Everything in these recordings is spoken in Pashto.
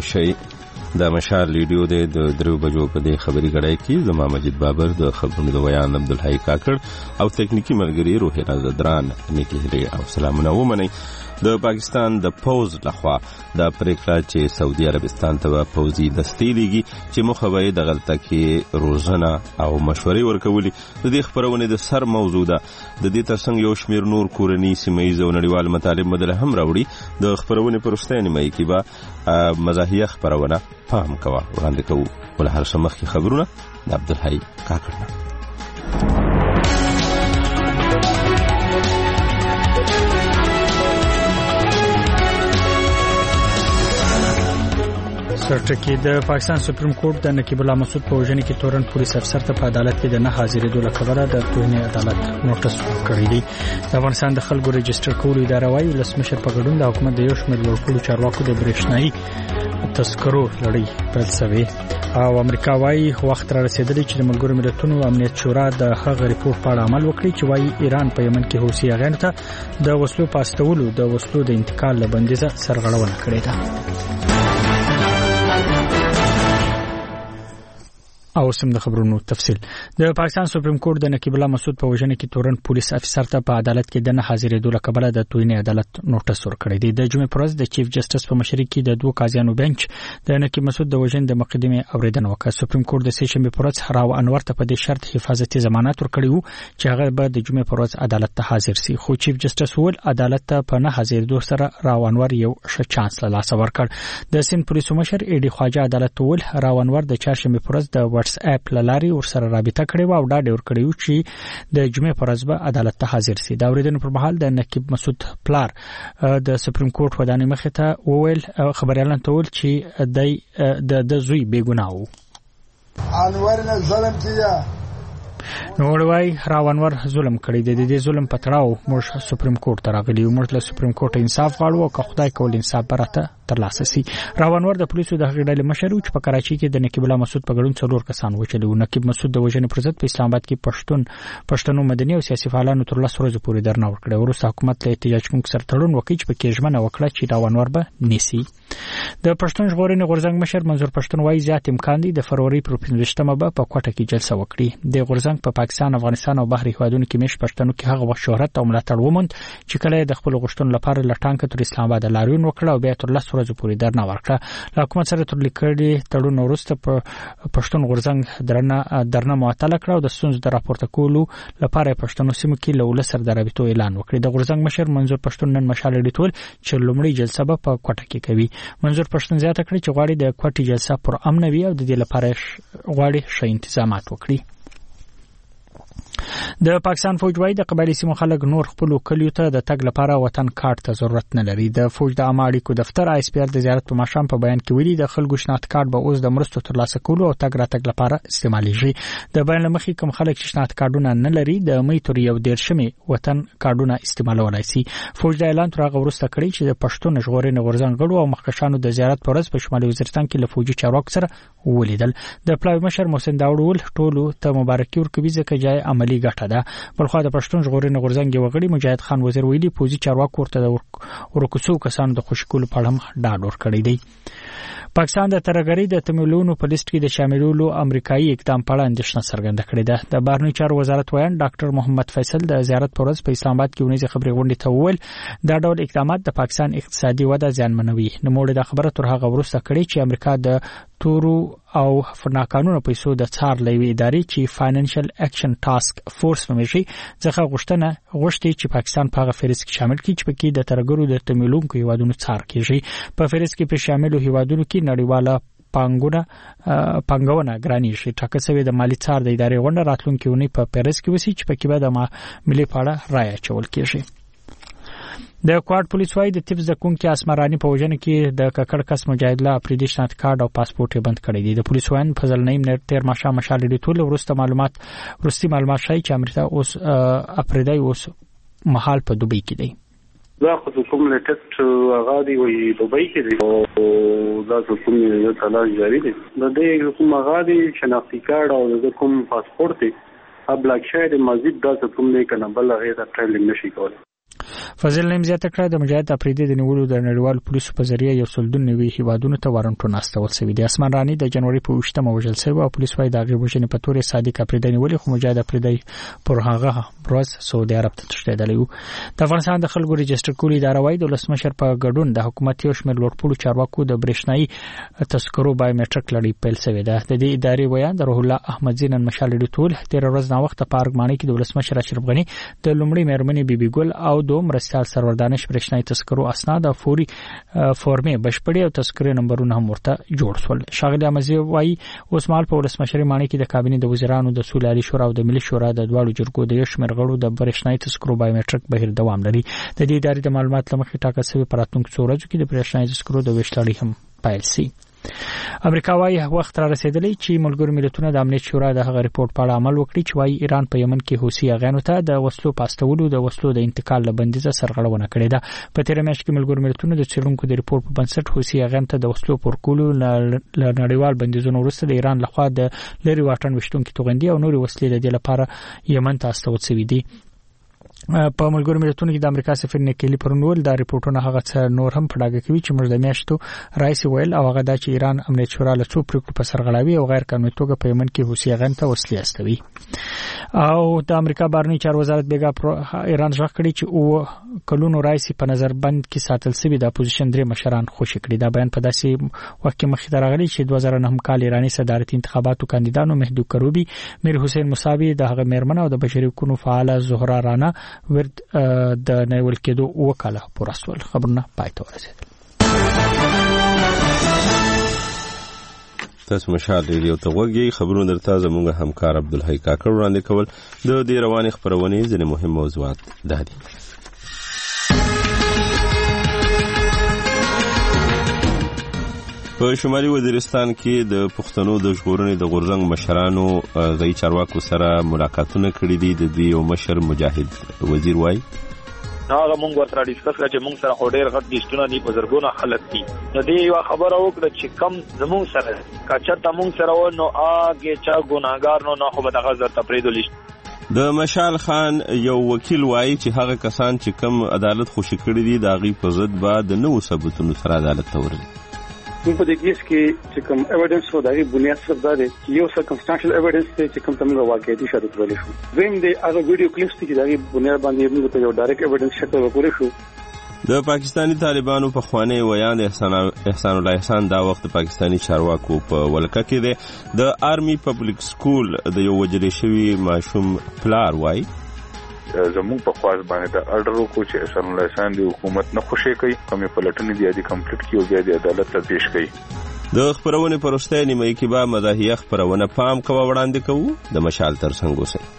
شي د مشال ریډیو د 3 بجو په دې خبري غړای کې زما مجید بابر د خبرونو د ویان عبدالحی کاکړ او تکنیکی ملګری روحیه زدران نیکی هلي او سلامونه ومني. د پاکستان د پوز لخوا د پریکړه چې سعودي عربستان ته پوزي دستي لګي چې مخوي د غلطه روزنه او مشورې ورکولي. د دې خبرونه د سر موضوع ده. د دې ترڅنګ یو شمیر نور کورنی سیمایي او نړیوال مطالب مدله هم راوړي. د خبرونه پرشتنی مې کې با مزاحیه خبرونه فهم کوه وړاندې کوو. ول هر سمخ خبرونه د عبدالحی کاکړ. سرټکی د پاکستان سپریم کورټ د نقیب الله مسعود په وژنې کې تورن پولیس افسر ته په عدالت کې د نه حاضرېدو له کبله د توهین عدالت نوټس ورکړی دی. د افغانستان د خلکو رجستر کولو اداره وايي ولسمشر په ګډون د حکومت د یو شمېر لوړپوړو چارواکو د برېښنایي تذکرو لړۍ پیل شوې او امریکا وايي وخت را رسیدلی چې د ملګرو ملتونو امنیت شورا د هغه ریپورت په اړه عمل وکړي چې وايي ایران په یمن کې حوثي اغیانو ته د وسلو پاستولو د وسلو د انتقال له بندیزه سرغړونه کړې ده. او سم د خبرونو تفصیل. د پاکستان سپریم کورټ د نقیب الله مسعود په وژنې کې تورن پولیس افسر ته په عدالت کې د نه حاضرېدو له کبله د توهین عدالت نوټس ورکړی دی. د جمعې پر ورځ د چیف جسټس په مشرۍ کې د 2 قاضیانو بنچ د نقیب مسعود د وژنې د مقدمې اوریدنه وکړه. سپریم کورټ د سه شنبه پر ورځ راو انور ته په دې شرط حفاظتي ضمانت ورکړی وو چې هغه به د جمعې پر ورځ عدالت ته حاضر شي. خو چیف جسټس ول عدالت ته په نه حاضرېدو سره راو انور یو ښه چانس له لاسه ورکړ. د سند پولیسو مشر ایډي خواجه عدالت ول راو انور د چهارشنبه پر ورځ د واتس اپ لاري ورسره رابطه کړې و او ډاډ ورکړی و چې د جمعې پر ورځ به عدالت ته حاضر شي. دا اوریدنه پر مهال د نقیب مسعود پلار د سپریم کورټ ودانې مخې ته وویل خبريالان ته ول چې د زوی بیګناه و. انور نه ظلم کیه نو وړوي راونور ظلم کړی دی. د دې ظلم په تړاو موږ سپریم کورټ ته راغلي یو. موږ له سپریم کورټ انصاف غواړو او که خدای کول انصاف برته ترلاسه شي. راونور د پولیسو د هغې ډلې مشر و چې په کراچۍ کې د نقیب الله مسعود په ګډون 4 کسان وچلي وو. نقیب مسعود د وژنې پر ضد په اسلام آباد کې پښتنو مدني او سیاسي فعالانو تر 10 ورځې پورې درنه ورکړه. وروسته حکومت له احتجاج کوونکو سره تړون وکړ چې په کې ژمنه وکړه چې راونور به نیسي. د پښتون ژغورنې غورځنګ مشر منظور پښتون وايي زیات امکان دی د فروری پر 15مه به په کوټه کې جلسه وکړي. د غورځنګ په پاکستان، افغانستان او بحر هیوادونو کې مش پښتنو کې هغه وخت شهرت او ملاتړ وموند چې کله د خپل غوښتنو لپاره لټانکه تر اسلام آباد لاریون وکړه او بیا تر 10 ورځې پورې درنه ورکړه. له حکومت سره تر لیکلي تړون وروسته پښتون غورځنګ درنه معطل کړ او د ستونزو د راپورته کولو لپاره پښتنو سیمو کې له ولسر د رابطو اعلان وکړ. د غورځنګ مشر منظور پښتون نن مشال ډیټول چې لومړی جلسه به په کوټه کې کوي. منظور پښتون زیاته کړی چې غواړي د کوټې جلسه پر امن وي او د دې لپاره غواړي ښه انتظامات وکړي. د پاکستان فوج وايي د قبایلی سیمو خلک نور خپل کلیو ته د تګ لپاره وطن کارت ته ضرورت نه لري. د فوج د عامه اړیکو دفتر آی اس پی آر د زیارت په ماشام په بیان کې ویلي د خلکو شناخت کارت به اوس د مرستو ترلاسه کولو او تګ راتګ لپاره استعمالېږي. د بیان لمخې کوم خلک چې شناخت کارتونه نه لري د مې تر یو 13 وطن کارتونه استعمالولای شي. فوج د اعلان تر هغه وروسته کړی چې د پښتون ژغورنې غورځنګ غړو او مخکښانو د زیارت پر ورځ په شمالي وزیرستان کې له فوجي چارواکو سره ولیدل. د پلاوی مشر محسن داوود ټولو ته مبارکي ورکوي ځکه جای عملی ګټه ده. بلخو د پښتون ژغورنې غورځنګ وغړي مجاهد خان وزیر ویلي پوزي چارواکو ورته د ورکوسو کسانو د خوشکول په اړه ډاډ ورکړی دی. پاکستان د ترګری د تمویلونو په لیست کې د شاملولو امریکایي اقدام په اړه اندېښنه څرګنده کړې ده. د بهرنیو چارو وزارت وایي ډاکټر محمد فیصل د زیارت پر ورځ په اسلام آباد کې ونیزه خبري غونډې ته وویل دا ډول اقدامات د پاکستان اقتصادي وده زیانمنوي. نو موږ د خبره تر هغه وروسته کړې چې امریکا د تورو او ناقانونه پیسو د څار لوي ادارې چې فاینانشل اکشن ټاسک فورس نومېږي ځکه غوښتي چې پاکستان په هغه فهرست کې شامل کړي چې پکې د ترګرو د تمویلونکو هیوادونو څار کیږي. په فهرست کې په شامل هیوادونو کې نړیواله پانګونه ګرانی شي. ټاکل شوی د مالی څار د ادارې غونډه راتلونکي ونی په پیرس کې وسی چې پکې به د ملي پاړه رایه چول کیږي. د کوارټ پولیس وايي د تیپس د کونکي اسمرانی په وژنه کې د ککړ کس مجاهد لا اپریدي شناخت کارت او پاسپورت بند کړی دی. د پولیس وایي فضل نعیم تیر ماشه مشال ډیټول ورسته معلومات شای چې امریکا اوس اپریدي اوس محل په دوبۍ کې دی. دا خو کوم لیټسټ غادي وي دوبۍ کې دی او دا کوم یو تلاش جاری دی. د دې کوم غادي شناختی کارت او د کوم پاسپورت ابلاک شای د مزید دا کوم نه کنه بل غیر ټریلینګ نشي کولای. فضل نیم زیاته کړه د مجاهد افریدي د نیولو د نړیوال پولیسو په ذریعہ یو سلدون نوي هیوادونو ته وارنټونه استول شوی دي. اسمان رانی د جنوري په 8مه وژل شوی او پولیس وايي د غیبوژنې په تور صادق افریدي نیولې خو مجاهد افریدي پر هغه بروز سعودي عرب ته تښتېدلی و. د افغانستان د خلکو رجستر کولو اداره وايي د ولسمشر په ګډون د حکومت یو شمېر لوړپوړو چارواکو د برېښنايي تذکرو بایومټریک لړۍ پیل شوې ده. د دې ادارې ویان د روح الله احمد زین مشال ډیټول تیر ورځ نا وخت په ارګماني کې د ولسمشر اشرف غنی د لومړي مېرمنې بیبي ګل او د مرستيال سرور دانش برېښنايي تذکرو اسناد او فوري فورمې بشپړې او تذکرې نمبرونه هم ورته جوړ شول. شاغلی امزي وايي اوس مال په ولسمشر مانی کې د کابینې د وزیرانو د سولالي شورا او د ملي شورا د دواړو جرګو د یو شمېر غړو د برېښنايي تذکرو بایومټریک بهیر دوام لري. د دې ادارې د معلومات لمخې ټاکل شوی په راتلونکو څو ورځو کې د برېښنايي تذکرو د ویش لړۍ هم پیل شي. امریکا وايي وخت را رسیدلی چې ملګرو ملتونو د امنیت شورا د هغه ریپورت په اړه عمل وکړي چې وايي ایران په یمن کې حوثي اغانو ته د وسلو پاستولو د وسلو د انتقال لبندیزه سرغړونه کړې ده. په تیر میاشت کې ملګرو ملتونو د څېړونکو د ریپورت په بنسټ حوثي اغان ته د وسلو پورکولو له نړیوال بندیزونو وروسته د ایران لخوا د لری واټن وشتونکو توغندي او نوري وسلې د دې لپاره یمن ته استول شوې دي. په ملګرو ملتونو کې د امریکا سفیر نیکلی پرنول دا ریپورتونه هغه څه نور هم پړاګه کوي چې موږ د میاشتو رئیس ویل او هغه د ایران امنیت شورا له څو پریکړو په سرغړاوي او غیر قانوني توګه په یمن کې حوثي اغان ته وسلې استوي. او د امریکا بهرنی چارو وزارت بیګا ایران ځخ کړی چې او کلونو رئیس په نظر بند کې ساتل شوی د اپوزیشن درې مشران خوشی کړی. دا بیان په داسې وخت کې مخې ته راغلی چې 2009 کال ایرانی صدارتي انتخاباتو کاندیدانو مهدی کروبی، میر حسین موساوی، د هغه میرمن او د بشري حقوقو فعال زهرا رانا ورد د نیول کېدو وکاله پر اصل خبرونه پاتې ورسېدل. تاسو مشال ریډیو ته وګورئ. خبرونه درته زموږ همکار عبدالحی کاکړ وړاندې کول. د دې روانې خبرونې ځینې مهم موضوعات دي. په شمالي وزیرستان کې د پښتنو د ژغورنې د غورځنګ مشرانو غي چارواکو سره ملاقاتونه کړي دي. د دې یو مشر مجاهد وزیر وای هغه مونږ ورته ډیسکس کړ چې مونږ سره هډیر غټ لیستونه دي، په زرګونو خلک دي. د دې یو خبره وکړه چې کم زموږ سره کچته مونږ سره و نو اګه چا ګناګار نو خو به دغه زر تفریدو لیست. د مشال خان یو وکیل وایي چې هغه کسان چې کم عدالت خوشی کړي دي د غي په ضد بعد نو ثبوتونو سره عدالت ته ورځي. په دې کیس کې چې کوم ایویډنس و دغه بنیاد سره دا دی یو سرکمسټانشل ایویډنس دی چې کوم تمغه واقعي شاهد ولې شو. زم دې هغه ویډیو کلیپس چې دغه بنیاد باندې موږ ته یو ډایرکټ ایویډنس شته ورکول شو. د پاکستانی طالبانو په خوانی ویان احسان الله احسان دا وخت پاکستانی چارواکو په ولکه کې دی د آرمی پبلک سکول د یو وجلې شوی ماشوم پلار وای زموږ په خواص باندې د اډر کو چې احسان الله احسان د حکومت نه خوشی کوي کومې پلټنې دی د کمپلیټ کیو بیا د عدالت ته پیش کړي. د خبرونه پرسته نیمه کې با مداهیه خبرونه پام کوو وړاندې کوو د مشال تر څنګ اوسه.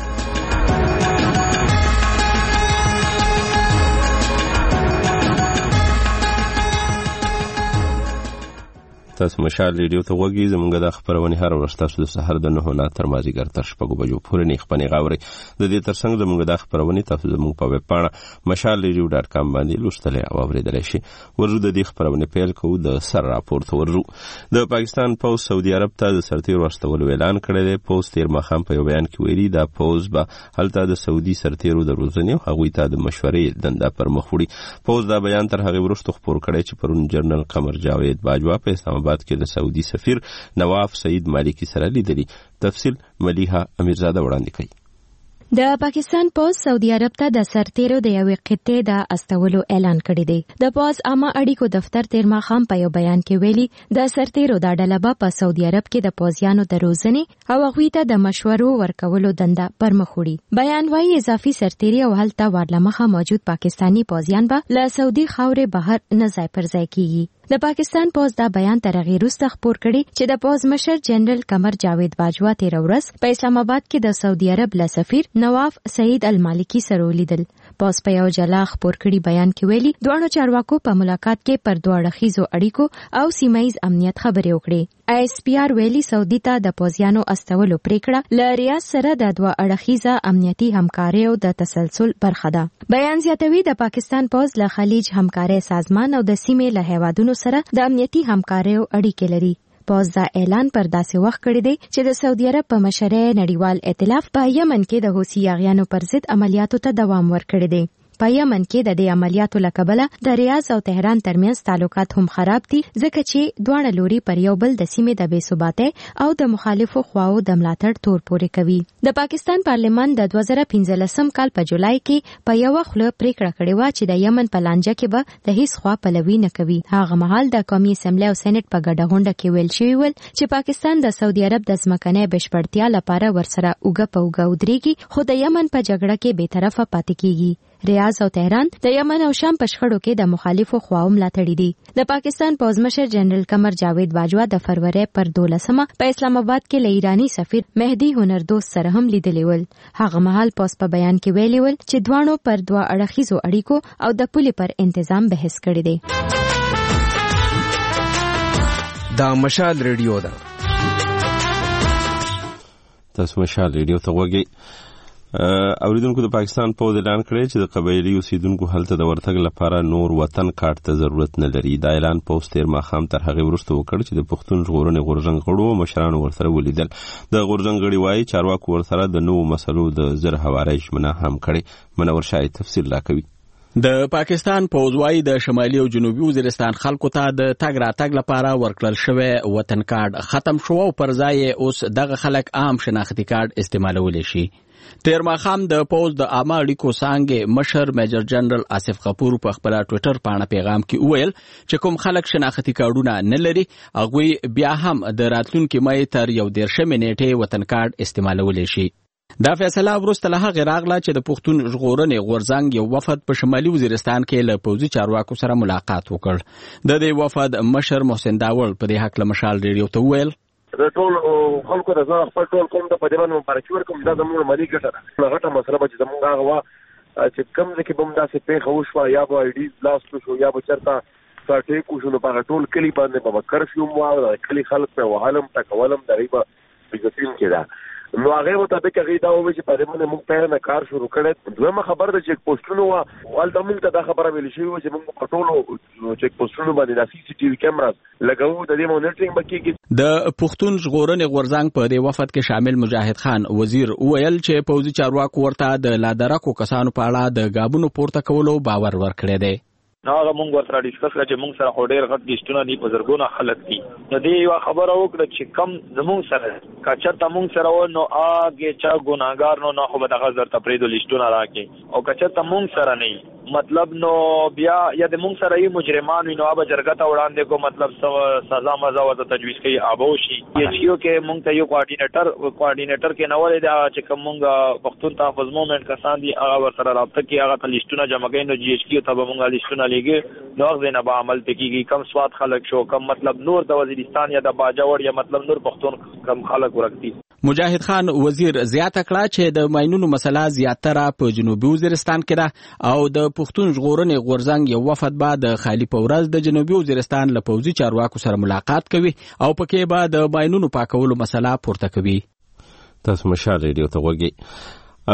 تاسو مشال ریډیو ته وګورئ. زموږ د خبرونه هر ورځ تاسو د سحر د 9 نه تر مازیګر تر 6 بجو پورې نه خپنې غاوري. د دې ترڅنګ زموږ د خبرونه تاسو زموږ په ویب پاڼه mashalradio.com باندې لوستل او اوریدل شي. ورزو د دې خبرونه پیل کوو د سر راپورټ ورزو. د پاکستان پوز سعودي عرب ته د سرتیر واستولو اعلان کړی دی. پوز تیر مخام په بیان کې ویلي دا پوز به هلته د سعودي سرتیرو د روزنې او هغوی ته د مشورې دنده پر مخ وړي. پوز دا بیان تر هغه وروسته خبر کړی چې پرون جنرال قمر جاوید باجوا په اسلام آباد کې د سعودي سفیر نواف سعید مالکی سره لیدلی. تفصیل ملیحه امیرزاده وړاندې کوي. د پاکستان پوز سعودي عرب ته د سرتیرو د یوې قطعې د استولو اعلان کړی دی. د پوز عامه اړیکو دفتر تیر ماښام په یو بیان کې ویلي د سرتیرو د ډله په سعودي عرب کې د پوزیانو د روزنې او هغوی ته د مشورو ورکولو دنده پر مخ وړي. بیان وايي اضافي سرتیري او هلته ورلمخه موجود پاکستانی پوزیان به له سعودي خاورې بهر نه ځای پر ځای کیږي. د پاکستان پوز دا بیان تر هغې وروسته خپور کړي چې د پوز مشر جنرال قمر جاوید باجوا تیر ورځ په اسلام آباد کې د سعودي عرب له سفیر نواف سعید المالکی سره ولیدل. پوز په یو جلا خپور کړي بیان کې ویلي دوه چارواکو په ملاقات کې پر دوه اړخیزو اړیکو او سیمایي امنیت خبرې وکړې. ISPR ویلي سعودي ته د پوزیانو استولو پریکړه له ریاض سره د دوه اړخیزه امنیتي همکارۍ او د تسلسل برخه ده. بیان زیاتوي د پاکستان پوز له خلیج همکارۍ سازمان او د سیمې له هیوادونو سره د امنیتي همکارۍ اړیکې لري. پوز دا اعلان پر داسې وخت کړی دی چې د سعودي عرب په مشرۍ نړیوال ائتلاف په یمن کې د حوثي اغیانو پر ضد عملیاتو ته دوام ورکړی دی. په یمن کې د دې عملیاتو له کبله د ریاض او تهران ترمنځ تعلقات هم خراب دي ځکه چې دواړه لوري پر یو بل د سیمې د بې ثباتۍ او د مخالفو خواو د ملاتړ تور پورې کوي. د پاکستان پارلمان د 2015 کال په جولای کې په یو خوله پریکړه کړې و چې د یمن په لانجه کې به د هیڅ خوا پلوي نه کوي. هغه مهال د قومي اسمبلی او سېنات په ګډه غونډه کې ویل شوی ول چې پاکستان د سعودي عرب د ځمکنۍ بشپړتیا لپاره ورسره اوږه په اوږه ودرېږي خو د یمن په جګړه کې بې طرفه پاتې کیږي. ریاض او تهران د یمن او شام په شخړو کې د مخالفو خواو ملاتړي دي. د پاکستان پوځمشر جنرال قمر جاوید باجوا د فروری پر 12 په اسلام آباد کې له ایرانی سفیر مهدی هنردوست سره هم لیدلی ول. هغه مهال پوز په بیان کې ویلي ول چې دوانو پر دوه اړخیزو اړیکو او د پولې پر تنظیم بحث کړی دی. دا مشال ریډیو ده. تاسو مشال ریډیو ته وګورئ. اوریدونکو د پاکستان پوز اعلان کړی چې د قبایلی اوسیدونکو هلته د ورتګ لپاره نور وطن کارت ته ضرورت نه لري. دا اعلان پوز تیر ماښام تر هغې وروسته وکړ چې د پښتون ژغورنې غورځنګ غړو او مشرانو ورسره ولیدل. د غورځنګ غړي وایي چارواکو ورسره د نوو مسلو د زر هواری ژمنه هم کړې. منور شاه تفصیل راکوي. د پاکستان پوز وايي د شمالي او جنوبي وزیرستان خلکو ته د تګ راتګ لپاره ورکړل شوی وطن کارت ختم شو او پر ځای اوس دغه خلک عام شناختی کارت استعمالولی شي. تیر ماښام د پوز د عامه اړیکو څانګې مشر میجر جنرال آصف غفور په خپل ټوئیټر باندې پیغام کې وویل چې کوم خلک شناختی کارتونه نه لري هغوی بیا هم د راتلونکي مې تر 11 نیټې وطن کارت استعمالولی شي. دا فیصله وروسته له هغې راغله چې د پښتون ژغورنې غورځنګ یو وفد په شمالي وزیرستان کې له پوځي چارواکو سره ملاقات وکړ. د دې وفد مشر محسن داول په دې حق له مشال ریډیو ته وویل د ټول خلکو د ځان خپل ټول کوم د پدې باندې مبارکي ورکوم. دا زموږ ملي ګټه ده. غټه مسله به چې زموږ هغه وا چې کوم ځکه بم داسې پیښه وشوه یا به ایډیز بلاست شو یا به چرته ساټې کو شو نو په ټول کلی باندې به کرفیو مو او کلی خلک په وهالم تکولم دریبه بجتین کې ده. نو هغه مطابق هغه دا وایي چې په دې باندې موږ په نه کار شروع کړل. دویمه خبر ده چې پوسټونو وال د موږ ته دا خبره ویل شوی چې موږ په ټولو چک پوسټونو باندې د سی سی ټي وي کیمراز لګاو د دې مونیټرینګ بکیږي. د پښتون ژغورنې غورځنګ په دې وفد کې شامل مجاهد خان وزیر ویل چې پوځي چارواکو ورته د لادرکو کسانو په اړه د غابونو پورته کولو باور ورکړی دی. هغه مونږ ورته ډیسکس کړ چې مونږ سره ډېر غټ لیستونه دي په زرګونه خلک دي. د دې یو خبره وکړه چې کم زمونږ سره کچته مونږ سره و نو هغه چا ګناګار نو خو به دغه زر تپریدو لیستونه راکې او کچته مونږ سره نه مطلب نو بیا یا د مونږ سره یې مجرمان وي نو هغه جرګه ته وړاندې کو مطلب سزا مزا ورته تجویز کوي ابو شي. یو کې مونږ ته یو کوارډینیټر کې نو ولې دا چې کوم مونږ پښتون تحفظ موومېنټ کسان دي هغه ورسره رابطه کوي هغه لیستونه جمع کوي نو جی ایچ کیو ته به مونږ لیستونه نو غزنه به عمل پکېږي. کم سواد خلک شو کم مطلب نور د وزیرستان یا د باجوړ یا مطلب نور پښتون کم خلک ورکتي. مجاهد خان وزیر زیاته کړه چې د ماینونو مسله زیاتره په جنوبي وزیرستان کې ده او د پښتون ژغورنې غورځنګ یو وفد به د خالی په ورځ د جنوبي وزیرستان له پوځي چارواکو سره ملاقات کوي او پکې به د ماینونو پاکولو مسله پورته کوي. تاسو مشال ریډیو ته وګورئ.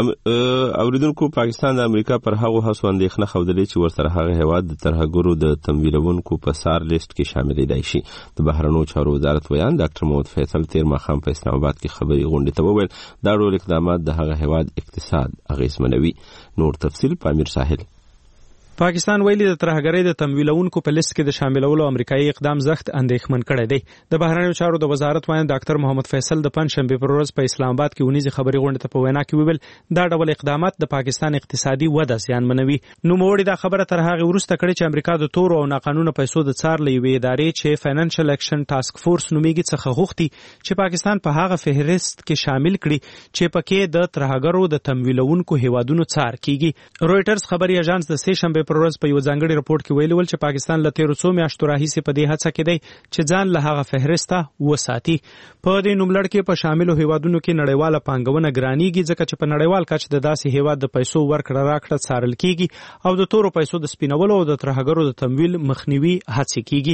اوریدونکو پاکستان د امریکا پر هغو هڅو اندېښنه ښودلې چې ورسره هغه هیواد د ترهګرو د تمویلونکو په سار لیست کې شاملېدای شي. د بهرنیو چارو وزارت ویان ډاکټر محمد فیصل تیر ماښام په اسلام آباد کې خبري غونډې ته وویل دا ډول اقدامات د هغه هیواد اقتصاد اغیزمنوي. نور تفصیل په امیر ساحل. پاکستان ویلي د ترهګرۍ د تمویلونکو په لیست کې د شاملولو امریکایي اقدام زخت اندېښمن کړی دی. د بهرنیو چارو د وزارت وایي ډاکټر محمد فیصل د پنځشنبه پر ورځ په اسلام آباد کې ونیزي خبري غونډه ته په وینا کې ویل دا ډول اقدامات د پاکستان اقتصادي وده زیانمنوي. نو موړي دا خبره تر هغه وروسته کړې چې امریکا د تور او ناقانونه پیسو د څار لوي ادارې چې فاینانشل اکشن ټاسک فورس نومیږي څخه غوښتي چې پاکستان په هغه فهرست کې شامل کړي چې پکې د ترهګرو د تمویلونکو هیوادونو څار کیږي. رويټرز خبري اژانس د سه شنبه پر ورځ په یو ځانګړي رپورت کې ویلي ول چې پاکستان له 1300 میاشتو راهیسې په دې هڅه کې دی چې ځان له هغه فهرسته وساتي. په دې نوملړ کې په شاملو هیوادونو کې نړیواله پانګونه ګرانیږي ځکه چې په نړیوال کچ د داسې هیواد د پیسو ورکړه راکړه څارل کیږي او د تورو پیسو د سپینولو او د ترهګرو د تمویل مخنیوي هڅه کیږي.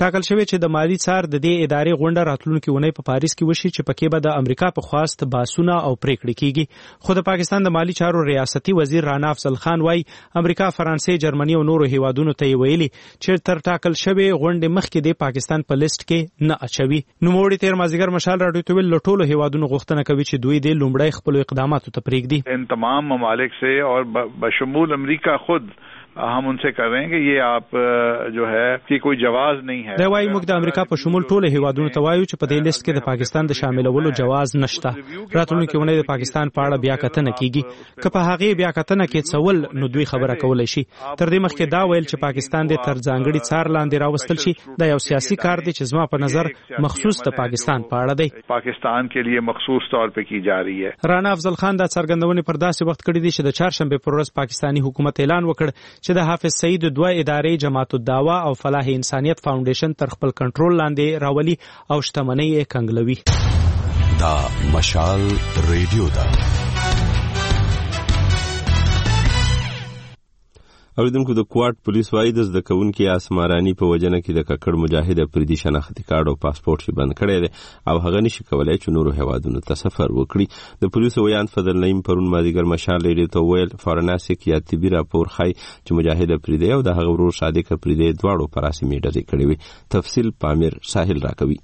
ټاکل شوی چې د مالی څار د دې ادارې غونډه راتلونکي اونۍ په پاریس کې وشي چې پکې به د امریکا په خواست باسونه او پریکړې کیږي. خو د پاکستان د مالی چارو ریاستي وزیر رانا افضل خان وايي امریکا، فرانسې، جرمني او نورو هیوادونو ته ویلي چې تر ټاکل شوی غونډې مخکې د پاکستان په لیست کې نه اچوي. نوموړي تیر مازیګر مشال راډیو ته ویل له ټولو هیوادونو غوښتنه کوي چې دوی د لومړی خپل اقداماتو ته پرېږدي. ان تمام ممالک سے اور بشمول امریکہ خود हम उनसे कर रहे हैं कि ये आप जो है कि कोई जवाज नहीं है. دا وايي موږ د امریکا په شمول ټول هیوادونو ته وایو چې په دې لیست کې د پاکستان د شاملولو جواز نشته. راتلونکي اونۍ د پاکستان په اړه بیا کتنه کیږي. که په هغه بیا کتنه کې څول نو دوی خبره کولای شي. تر دې مخکې دا ویل چې پاکستان د تر ځانګړي څار لاندې راوستل شي دا یو سیاسي کار دی چې زما په نظر مخصوص د پاکستان په اړه دی. پاکستان کے لیے مخصوص طور په کی جا رہی ہے. رانا افضل خان دا څرګندونې پر داسې وخت کړې دي چې د چهارشنبه پر ورځ پاکستانی حکومت اعلان وکړ چې د حافظ سعید د دوه ادارې جماعت الدعوه او فلاح انسانیت فاونډیشن تر خپل کنټرول لاندې راولي او شتمنۍ یې کنګلوي. دا مشال ریډیو دا اوریدونکو د کوارټ پولیس وايي د زده کوونکي اسمارانی په وجنه کې د ککړ مجاهد افریدي شناختی کارت او پاسپورت یې بند کړی دی او هغه نشي کولای چې نورو هیوادونو ته سفر وکړي. د پولیسو ویان فضل نعیم پرون مازیګر مشال ریډیو ته ویل فورناسیک یا طبي راپور ښیي چې مجاهد افریدي او د هغه ورور صادق افریدي دواړو پر اسمي ډزې کړې وي. تفصیل پامیر ساحل راکوي.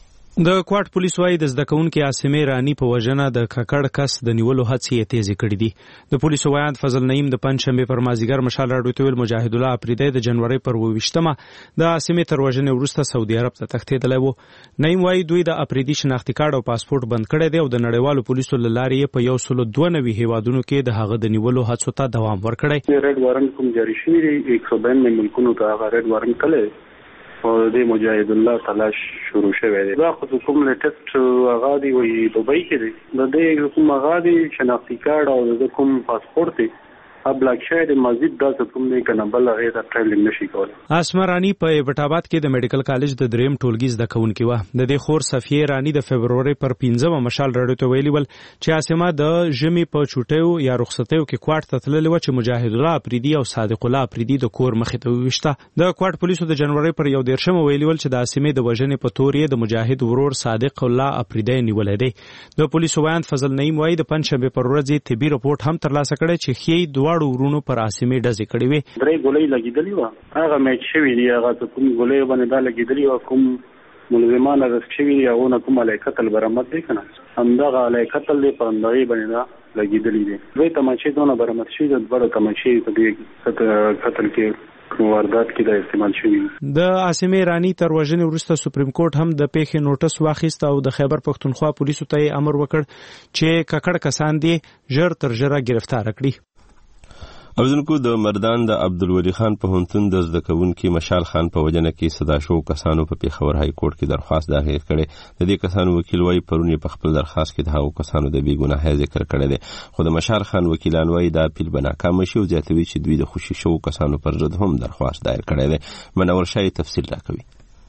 د کوارټ پولیس وايي د زده کوونکي عاصمه رانی په وجنه د ککړ کس د نیولو هڅې یې تیزې کړې دي. د پولیسو ویان فضل نعیم د پنځشنبه پر مازیګر مشال راډیو ته ویل مجاهد الله افریدی د جنوري پر 28مه د عاصمه تر وجنه وروسته سعودي عرب ته تښتېدلی وو. نعیم وايي دوی د افریدي شناختی کارت او پاسپورت بند کړی دی او د نړیوالو پولیسو له لارې په 192 هیوادونو کې د هغه د نیولو هڅو ته دوام ورکړی. ریډ وارنټ کوم جاری شوی دی 192 ملکونو ته هغه ریډ وارنټ کله او د مجاهد الله تلاش شروع شوی دی. دا خو کوم لیټسټ هغه دی وی دوبۍ کې دی د دې کوم هغه دی شناختی کارت او د کوم پاسپورت دی ابلاک شوی دی مزید دا کوم نه کنه بل هغه د ټریلینګ نشي کولای. اسمرانی په بټاباد کې د میډیکل کالج د دریم ټولګي زده کوونکی و. د دې خور صفیه رانی د فبروري پر 15مه مشال راډیو ته ویلي ول چې عاصمه د ژمي په چوټیو یا رخصتیو کې کوارټ ته تللی و چې مجاهد الله افریدي او صادق الله افریدي د کور مخې ته وشته. د کوارټ پولیسو د جنوري پر 11مه ویلي ول چې د عاصمه د وژنې په تور یې د مجاهد ورور صادق الله افریدي نیولې دی. د پولیسو ویان فضل نعیم وايي د پنځشنبه پر ورځ طبي رپورت هم ترلاسه کړی چې خې دواړو ورونو پر عاصمه ډزې کړې وي. درې ګولۍ لګېدلې و هغه میچ شوی دی هغه کوم ګولۍ باندې دا لګېدلې و کوم ملزمان راځي شوی دی هغه کوم علی قتل برآمد دی کنه همدغه علی قتل دی په اندغې باندې دا لګېدلې دي. دوی تماشې دونه برآمد شوی د بڑو تماشې په دې قتل کې واردات کې د استعمال شوی. د عاصمه رانی تر وژنې وروسته سپریم کورټ هم د پیښې نوټس واخیست او د خیبر پښتونخوا پولیسو ته امر وکړ چې ککړ کسان دي ژر تر ژره گرفتار کړي. اوریدونکو د مردان د عبدالولي خان پوهنتون د زده کوونکي مشال خان په وجنه کې صدا شو کسانو په پیښور های کورټ کې درخواست داخل کړي. د دې کسانو وکیل وايي پرون په خپل درخواست کې د هغو کسانو د بې ګناهۍ ذکر کړی دی. خو د مشال خان وکیلان وايي دا اپیل به ناکام شي او زیاتوي چې دوی د خوشي شو کسانو پر ضد هم درخواست دایر کړی دی. منور شاه تفصیل راکوي.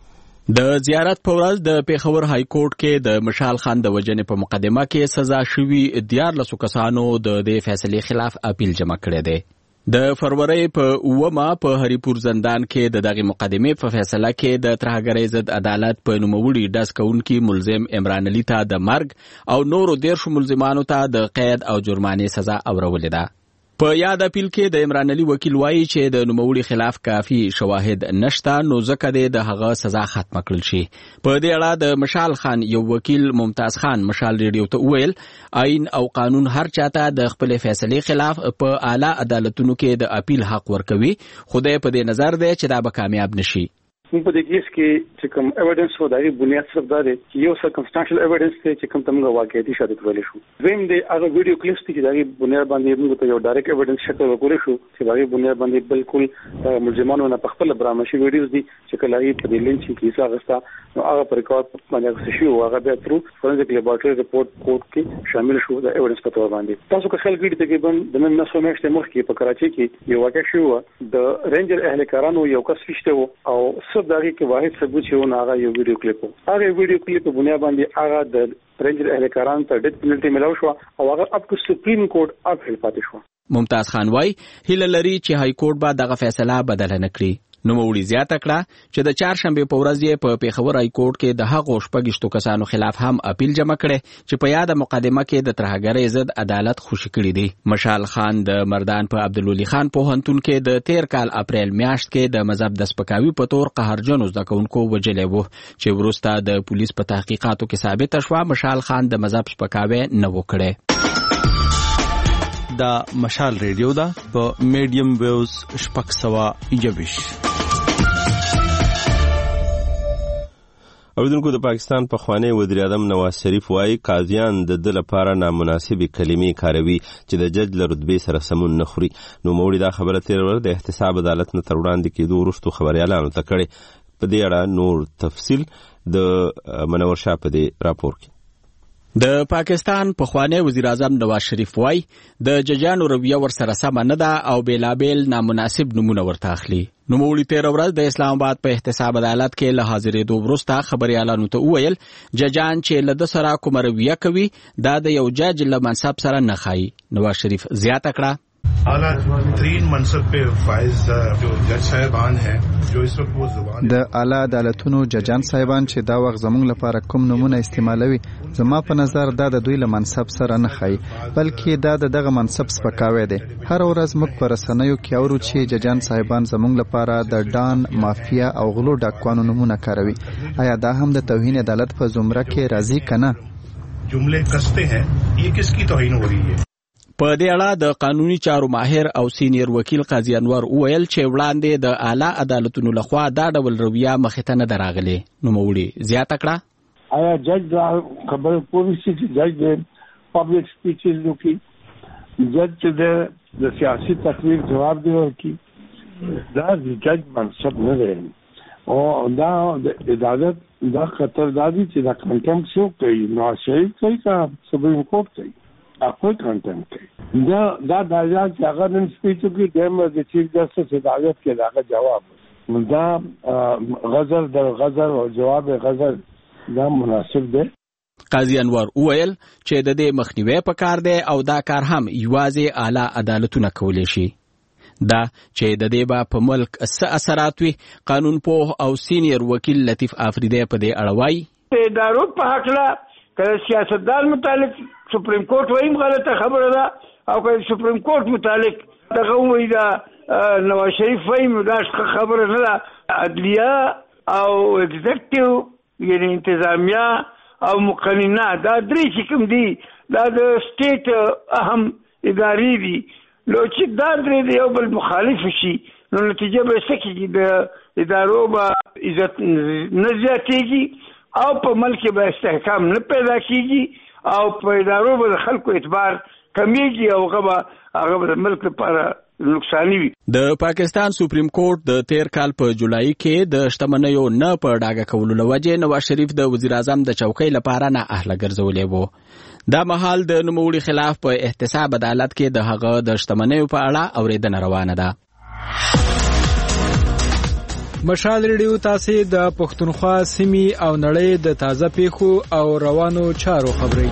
د زیارت په ورځ د پیښور های کورټ کې د مشال خان د وژنې په مقدمه کې سزا شوي 14 کسانو د دې فیصلې خلاف اپیل جمع کړی دی. د فروری په 9مه په هریپور زندان کې د دغه مقدمې په فیصله کې د ترهګرۍ ضد عدالت په نوموړي ډز کوونکي ملزم عمران علي ته د مرګ او نورو 13 ملزمانو ته د قید او جرمانې سزا اورولې ده. په یاد اپیل کې د عمران علي وکیل وایي چې د نوموړي خلاف کافي شواهد نشته نو ځکه د هغه سزا ختمه کړل شي. په دې اړه د مشال خان یو وکیل ممتاز خان مشال ریډیو ته وویل آئین او قانون هر چاته د خپل فیصلې خلاف په اعلی عدالتونو کې د اپیل حق ورکوي. خدای په دې نظر دی چې دا به کامیاب نشي. په دې کیس کې چې کوم ایویډنس و دا بنیاد صرف دا دی چې یو سرکمسټانشل ایویډنس دی چې کوم تمغه واقعیتي شاهد ویل شو. دویم دی هغه ویډیو کلیپس چې دا بنیاد باندې موږ ته یو ډایرکټ ایویډنس شکل ورکول شو چې دا بنیاد باندې بالکل د ملزمانو نه په خپل برامشي ویډیوز دي چې کله یې په دې لینچ کې حصہ غستا نو هغه پر ریکارډ باندې څه شو هغه بیا ترو فورنزیک لیبارټری ریپورت کوډ کې شامل شو د ایویډنس په تور باندې. تاسو که خلک دې تقریبا د نن نسو میاشتې مخکې په کراچي کې یو واقع شو د رینجر اهلکارانو یو کس فشته او صد دغه کې واحد ثبوت یو هغه یو ویډیو کلیپ هغه ویډیو کلیپ په بنیاد باندې هغه د رینجر اهلکارانو ته ډیت پنالټي ملاو شو او هغه اپ ټو سپریم کورټ اپیل پاتې شو. ممتاز خان وايي هیله لري چې های کورټ به دغه فیصله بدل نه کړي. نوموړي زیاته کړه چې د چهارشنبه په ورځ یې په پیښور های کورټ کې د هغو شپږ کسانو خلاف هم اپیل جمع کړي چې په یاد مقدمه کې د ترهګرۍ ضد عدالت خوشي کړي دي. مشال خان د مردان په عبدالولي خان پوهنتون کې د تیر کال اپریل میاشت کې د مذهب د سپکاوي په تور قهرجنو زده کوونکو وژلی و چې وروسته د پولیس په تحقیقاتو کې ثابته شوه مشال خان د مذهب سپکاوی نه و کړی. دا مشال ریډیو ده په میډیم ویوز 621. اوریدونکو د پاکستان پخوانی وزیر اعظم نواز شریف وايي قاضیان د لپاره نامناسبې کلمې کاروي چې د جج له رتبې سره سمون نه خوري. نوموړي دا خبره تیر ورځ د احتساب عدالت نه تر وړاندې کېدو وروسته خبريالانو ته کړې. په دې اړه نور تفصیل د منور شاه په دې راپور کې. د پاکستان پخوانی وزیر اعظم نواز شریف وايي د ججانو رویه ورسره سمه نه ده او بیلابیل نامناسب نمونه ورته اخلي. نوموړي تیر ورځ د اسلام آباد په احتساب عدالت کې له حاضرېدو وروسته خبريالانو ته وویل ججان چې له د سره کومه رویه کوي دا د یو جج له منصب سره نه ښایي. نواز شریف زیاته کړه اعلیٰ ترین منصب پہ فائز جو جج صاحبان ہیں جو اس وقت وہ زبان د اعلی عدالتونو ججان صاحبان چې دا وخت زموږ لپاره کوم نمونه استعمالوي زما په نظر دا د دوی له منصب سره نه ښایي بلکې دا دغه منصب سپکاوی دی. هر ورځ موږ په رسنیو کې اورو چې ججان صاحبان زموږ لپاره د ډان مافیا او غلو ډاکوانو نمونه کاروي. آیا دا هم د توهین عدالت په زمره کې راځي کنه؟ جملے کستے ہیں یہ کس کی توہین ہو رہی ہے؟ په دې اړه د قانوني چارو ماهر او سینیر وکیل قاضي انور وویل چې وړاندې د اعلی عدالتونو لخوا دا ډول رویه مخې ته نه ده راغلې. نوموړي زیاته کړه آیا جج دا خبر پوری شي چې جج د پبلک سپیچز وکړي جج چې د سیاسي تقریر جواب دی ورکړي دا د جج منصب نه دی او دا د عدالت دا خطر دادی چې دا کنټم شو کوي نواز شریف کوي کا سپریم کورټ کوي کوئی کنٹینٹ ہے دا داجا چې هغه نن سپیچ کې دیم د چیف جسټس هدایت کې دا جواب دا غزل در غزل او جواب غزل دا مناسب دی. قاضي انور وویل چې د دې مخنیوي پکار دی او دا کار هم یوازې اعلی عدالتونه کولی شي. دا چې د دې په ملک څه اثرات وي قانون پوه او سینیر وکیل لطیف آفریدی په دې اړه وایي ادارو په حقله که سیاستدار متعلق سپریم کورټ وایم غلطه خبره ده او که سپریم کورټ متعلق دغه وایي دا نواز شریف وایم دا خبره نه ده. عدلیه او ایگزیکټیو یعنی انتظامیه او مقننه دا درې چې کوم دي دا د سټیټ اهم ادارې دي نو چې دا درې د یو بل مخالف شي نو نتیجه به څه کېږي د ادارو به عزت نه زیاتېږي او په ملک به استحکام نه پیدا کیږي او په ادارو به خلکو اعتبار کمیږي او هغه د ملک لپاره نقصاني وي. د پاکستان سپریم کورټ د تیر کال په جولای کې د شتمنیو نه په ډاګه کولو لوجه نواز شریف د وزیر اعظم د چوکۍ لپاره نه اهله ګرځولې وو. دا مهال د نوموړي خلاف په احتساب عدالت کې د هغه د شتمنیو په اړه اوریدنه روانه ده. مشال ریډیو تاسو د پښتونخوا سیمې او نړۍ د تازه پیښو او روانو چارو خبري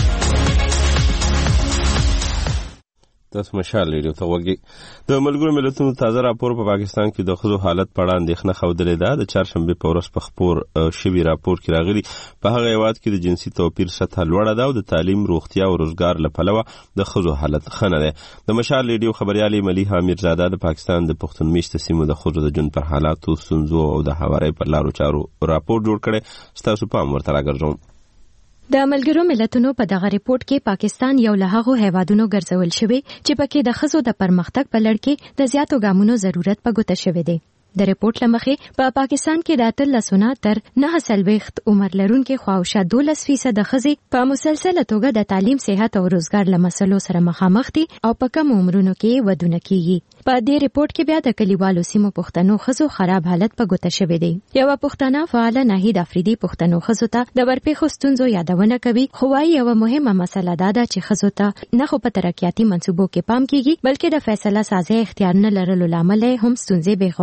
تاسو مشال ریډیو ته وګورئ. د ملګرو ملتونو تازه راپور په پاکستان کې د ښځو حالت په اړه اندېښنه ښودلې ده. د چهارشنبه په ورځ په خپور شوي راپور کې راغلي په هغه هیواد کې د جنسي توپیر سطح لوړه ده او د تعلیم روغتیا او روزګار له پلوه د ښځو حالت ښه نه دی. د مشال ریډیو خبريالي ملیحه میرزاده د پاکستان د پښتون میشته سیمو د ښځو د ژوند پر حالاتو ستونزو او د هوارۍ پر لارو چارو راپور جوړ کړی. ستاسو پام ورته راګرځوم. د ملګرو ملتونو په دغه ریپورت کې پاکستان یو له هغو هیوادونو ګرځول شوی چې پکې د ښځو د پرمختګ په لړ کې د زیاتو ګامونو ضرورت په ګوته شوی دی. د ریپورت لمخې په پاکستان کې د 13 تر 9 عمر لرونکو خواوشا 12% د ښځې په مسلسله توګه د تعلیم، صحت او روزګار له مسلو سره مخامخ دي او په کم عمرونو کې ودونه کیږي. په دې ریپورت کې بیا د کلیوالو سیمو پښتنو ښځو خراب حالت په ګوته شوی دی. یو پښتنه فعال ناهید افریدی پښتنو ښځو ته د ورپېښو ستونزو یادونه کوي. خو وايي یو مهمه مسله دا ده چې ښځو ته نه خو په ترقیاتي منصوبو کې پام کیږي بلکې د فیصله سازي اختیار نه لرلو لامل هم ستونزې بې غوره پاتې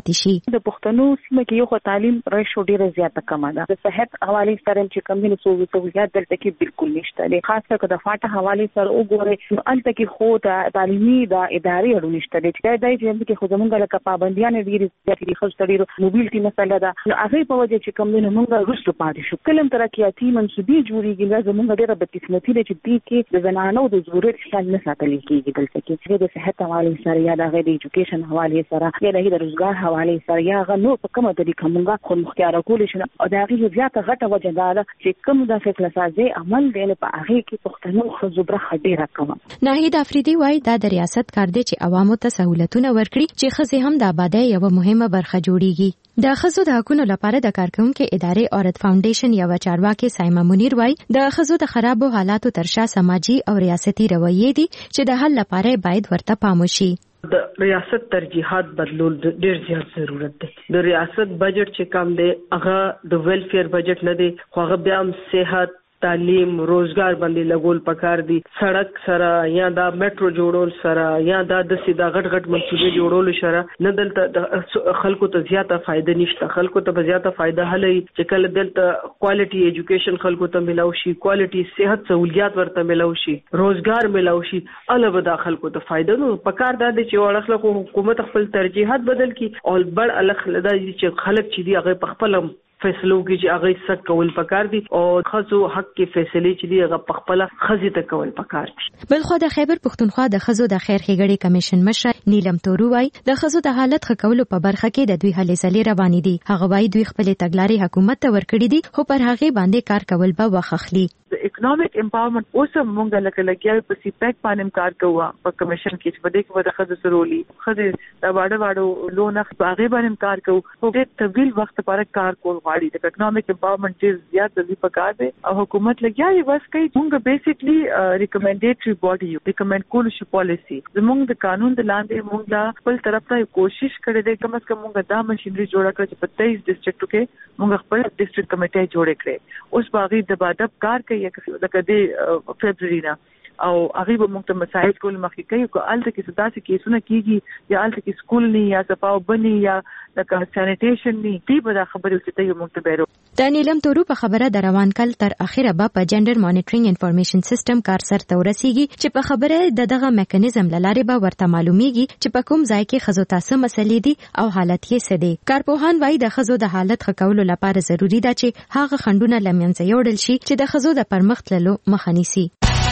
پاتې شي. د پښتنو سیمه کې یو تعلیم ریشو ډیره زیاته کمه ده. د صحت حواله سره چې کوم نه سہولت دلته کې بالکل نشته دي. خاص کر د فاټه حواله سره وګوره نو الته کې خو د تعلیمي د ادارې اړو نشته دي. چې دای چې خو زمونږ له پابندیان ډیره زیاتې دي. خو ډیره موبیلټي مسله ده. نو هغه په وجه چې کوم نه موږ رسو پاتې شو. کلم ترقیاتي منسوبي جوړیږي زمونږ ډیره بدقسمتي ده چې دې کې د زنانو د ضرورت خیال نه ساتل کېږي. دلته کې د صحت حواله سره یا د ایجوکیشن حواله سره یا د روزګار حواله سره یا غنو په کومه طریقه موږ خو مختار کول شي. او دا غي زیاته غټه وجه ده چې کوم د فیصله سازي عمل دی په هغه کې پښتنو خزوبره خډيره کوم. ناهید افریدي وایي دا د ریاست کار دی چې عوامو ته سہولتونه ورکړي چې خزي هم د آبادی یو مهمه برخه جوړیږي. د خزو د حقوقو لپاره د کارکونکو ادارې اورت فاونډیشن یا چارواکي سایما منیر وایي د خزو د خرابو حالاتو ترشا سماجی او ریاستي رویې دي چې د حل لپاره باید ورته پام وشي. د ریاست ترجیحات بدلول ډیر زیات ضرورت دی. د ریاست بجټ چې کم دی هغه د ویلفیر بجټ نه دی خو هغه بیا هم صحت تعلیم روزګار باندې لګول پکار دي. سړک سره یا دا میټرو جوړول سره یا دا د سیدا غټ غټ منصوبې جوړول سره نه دلته خلکو ته زیاته فائدہ نشته. خلکو ته زیاته فائدہ هلي چې کله دلته کوالټي ایجوکیشن خلکو ته ملاوي شي, کوالټي صحت سہولیات ورته ملاوي شي, روزګار ملاوي شي, الوه دا خلکو ته فائدہ نو پکار دا دي چې ورخلکو حکومت خپل ترجیحات بدل کی او بڑ الخ لدا چې خلک چې دی هغه په خپل فیصلو کې چې هغه څه کول پکار دي او خزو حق کې فیصله چې دی هغه په خپل خزي ته کول پکار دي. بلخو د خیبر پښتونخوا د خزو د خیر ښېګړې کمیشن مشر نیلم تورو وایي د خزو د حالت ښه کولو په برخه کې د دوی هلې ځلې روانې دي. هغه وایي دوی خپل تګلارې حکومت ته ورکړي دي خو پر هغه باندې کار کول به وخت اخلي. د اکونومیک امپاورمنت اوس موږ لګیا په سی پیک باندې کار کوو په کمیشن کې چې بده کې ودا خزو سرولي خزو دا واړه لونخ باغې باندې کار کوو او د طویل وخت لپاره کار کول غواړي. د اکونومیک امپاورمنت چې زیات د دې په کار دی او حکومت لګیا یې بس کوي. موږ بیسیکلی ریکمنډیټری باډي یو ریکمنډ کول شي پالیسی زموږ د قانون د لاندې موږ خپل طرف ته کوشش کړې ده کم از کم موږ دا ماشينري جوړه کړې چې په 23 ډیسټریکټو کې موږ خپل ډیسټریکټ کمیټه جوړه کړې. اوس باغې د بادب کار کوي لکه د فبرवरी نه او هغه به موږ ته مسایل کول مخکې کوي او الته کې ستاسو کیسونه کیږي یا الته کې سکول نه یا صفاو بني یا لکه سانیټیشن نه دی به خبرې چې ته موږ ته بیرو. د نیلم تورو په خبره د روان کال تر اخره به په جندر مانیټرینګ انفارمیشن سیستم کار سره ورسیږي چې په خبره دغه میکانیزم لاره به ورته معلومیږي چې په کوم ځای کې خزو تاسو مسلې دي او حالت یې څه دي. کارپوهان وايي د خزو د حالت ښه کولو لپاره ضروری ده چې هغه خندونه لمنځه یوړل شي چې د خزو د پرمخ تللو مخه نیسي.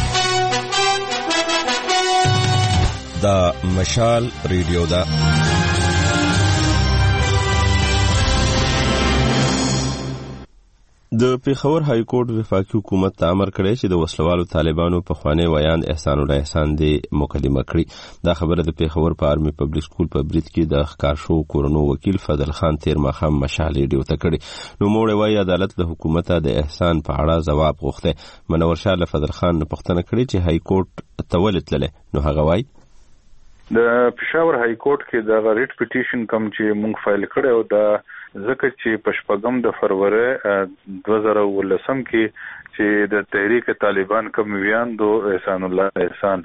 دا مشال ریډیو دا د پیښور های کورټ وفاقي حکومت ته امر کړی چې د وسلوالو طالبانو په خوانی ویاند احسان الله احسان دی مقدمه کړي. دا خبره د پیښور په آرمي پبلک سکول په برید کې د ښکار شو کورونو وکیل فضل خان تیر ماښام مشال ریډیو ته کړي. نو موږ وایي عدالت له حکومت د احسان په اړه ځواب غوښته. منور شاه له فضل خان نه پوښتنه کړې چې های کورټ ته ولې تللی. نو هغه وایي د پېښور های کورټ کې د ریټ پټیشن کوم چې مونږ فایل کړو دا ځکه چې په شپږم د فروری 2019 کې چې د تحریک طالبان کوم ویاندو احسان الله احسان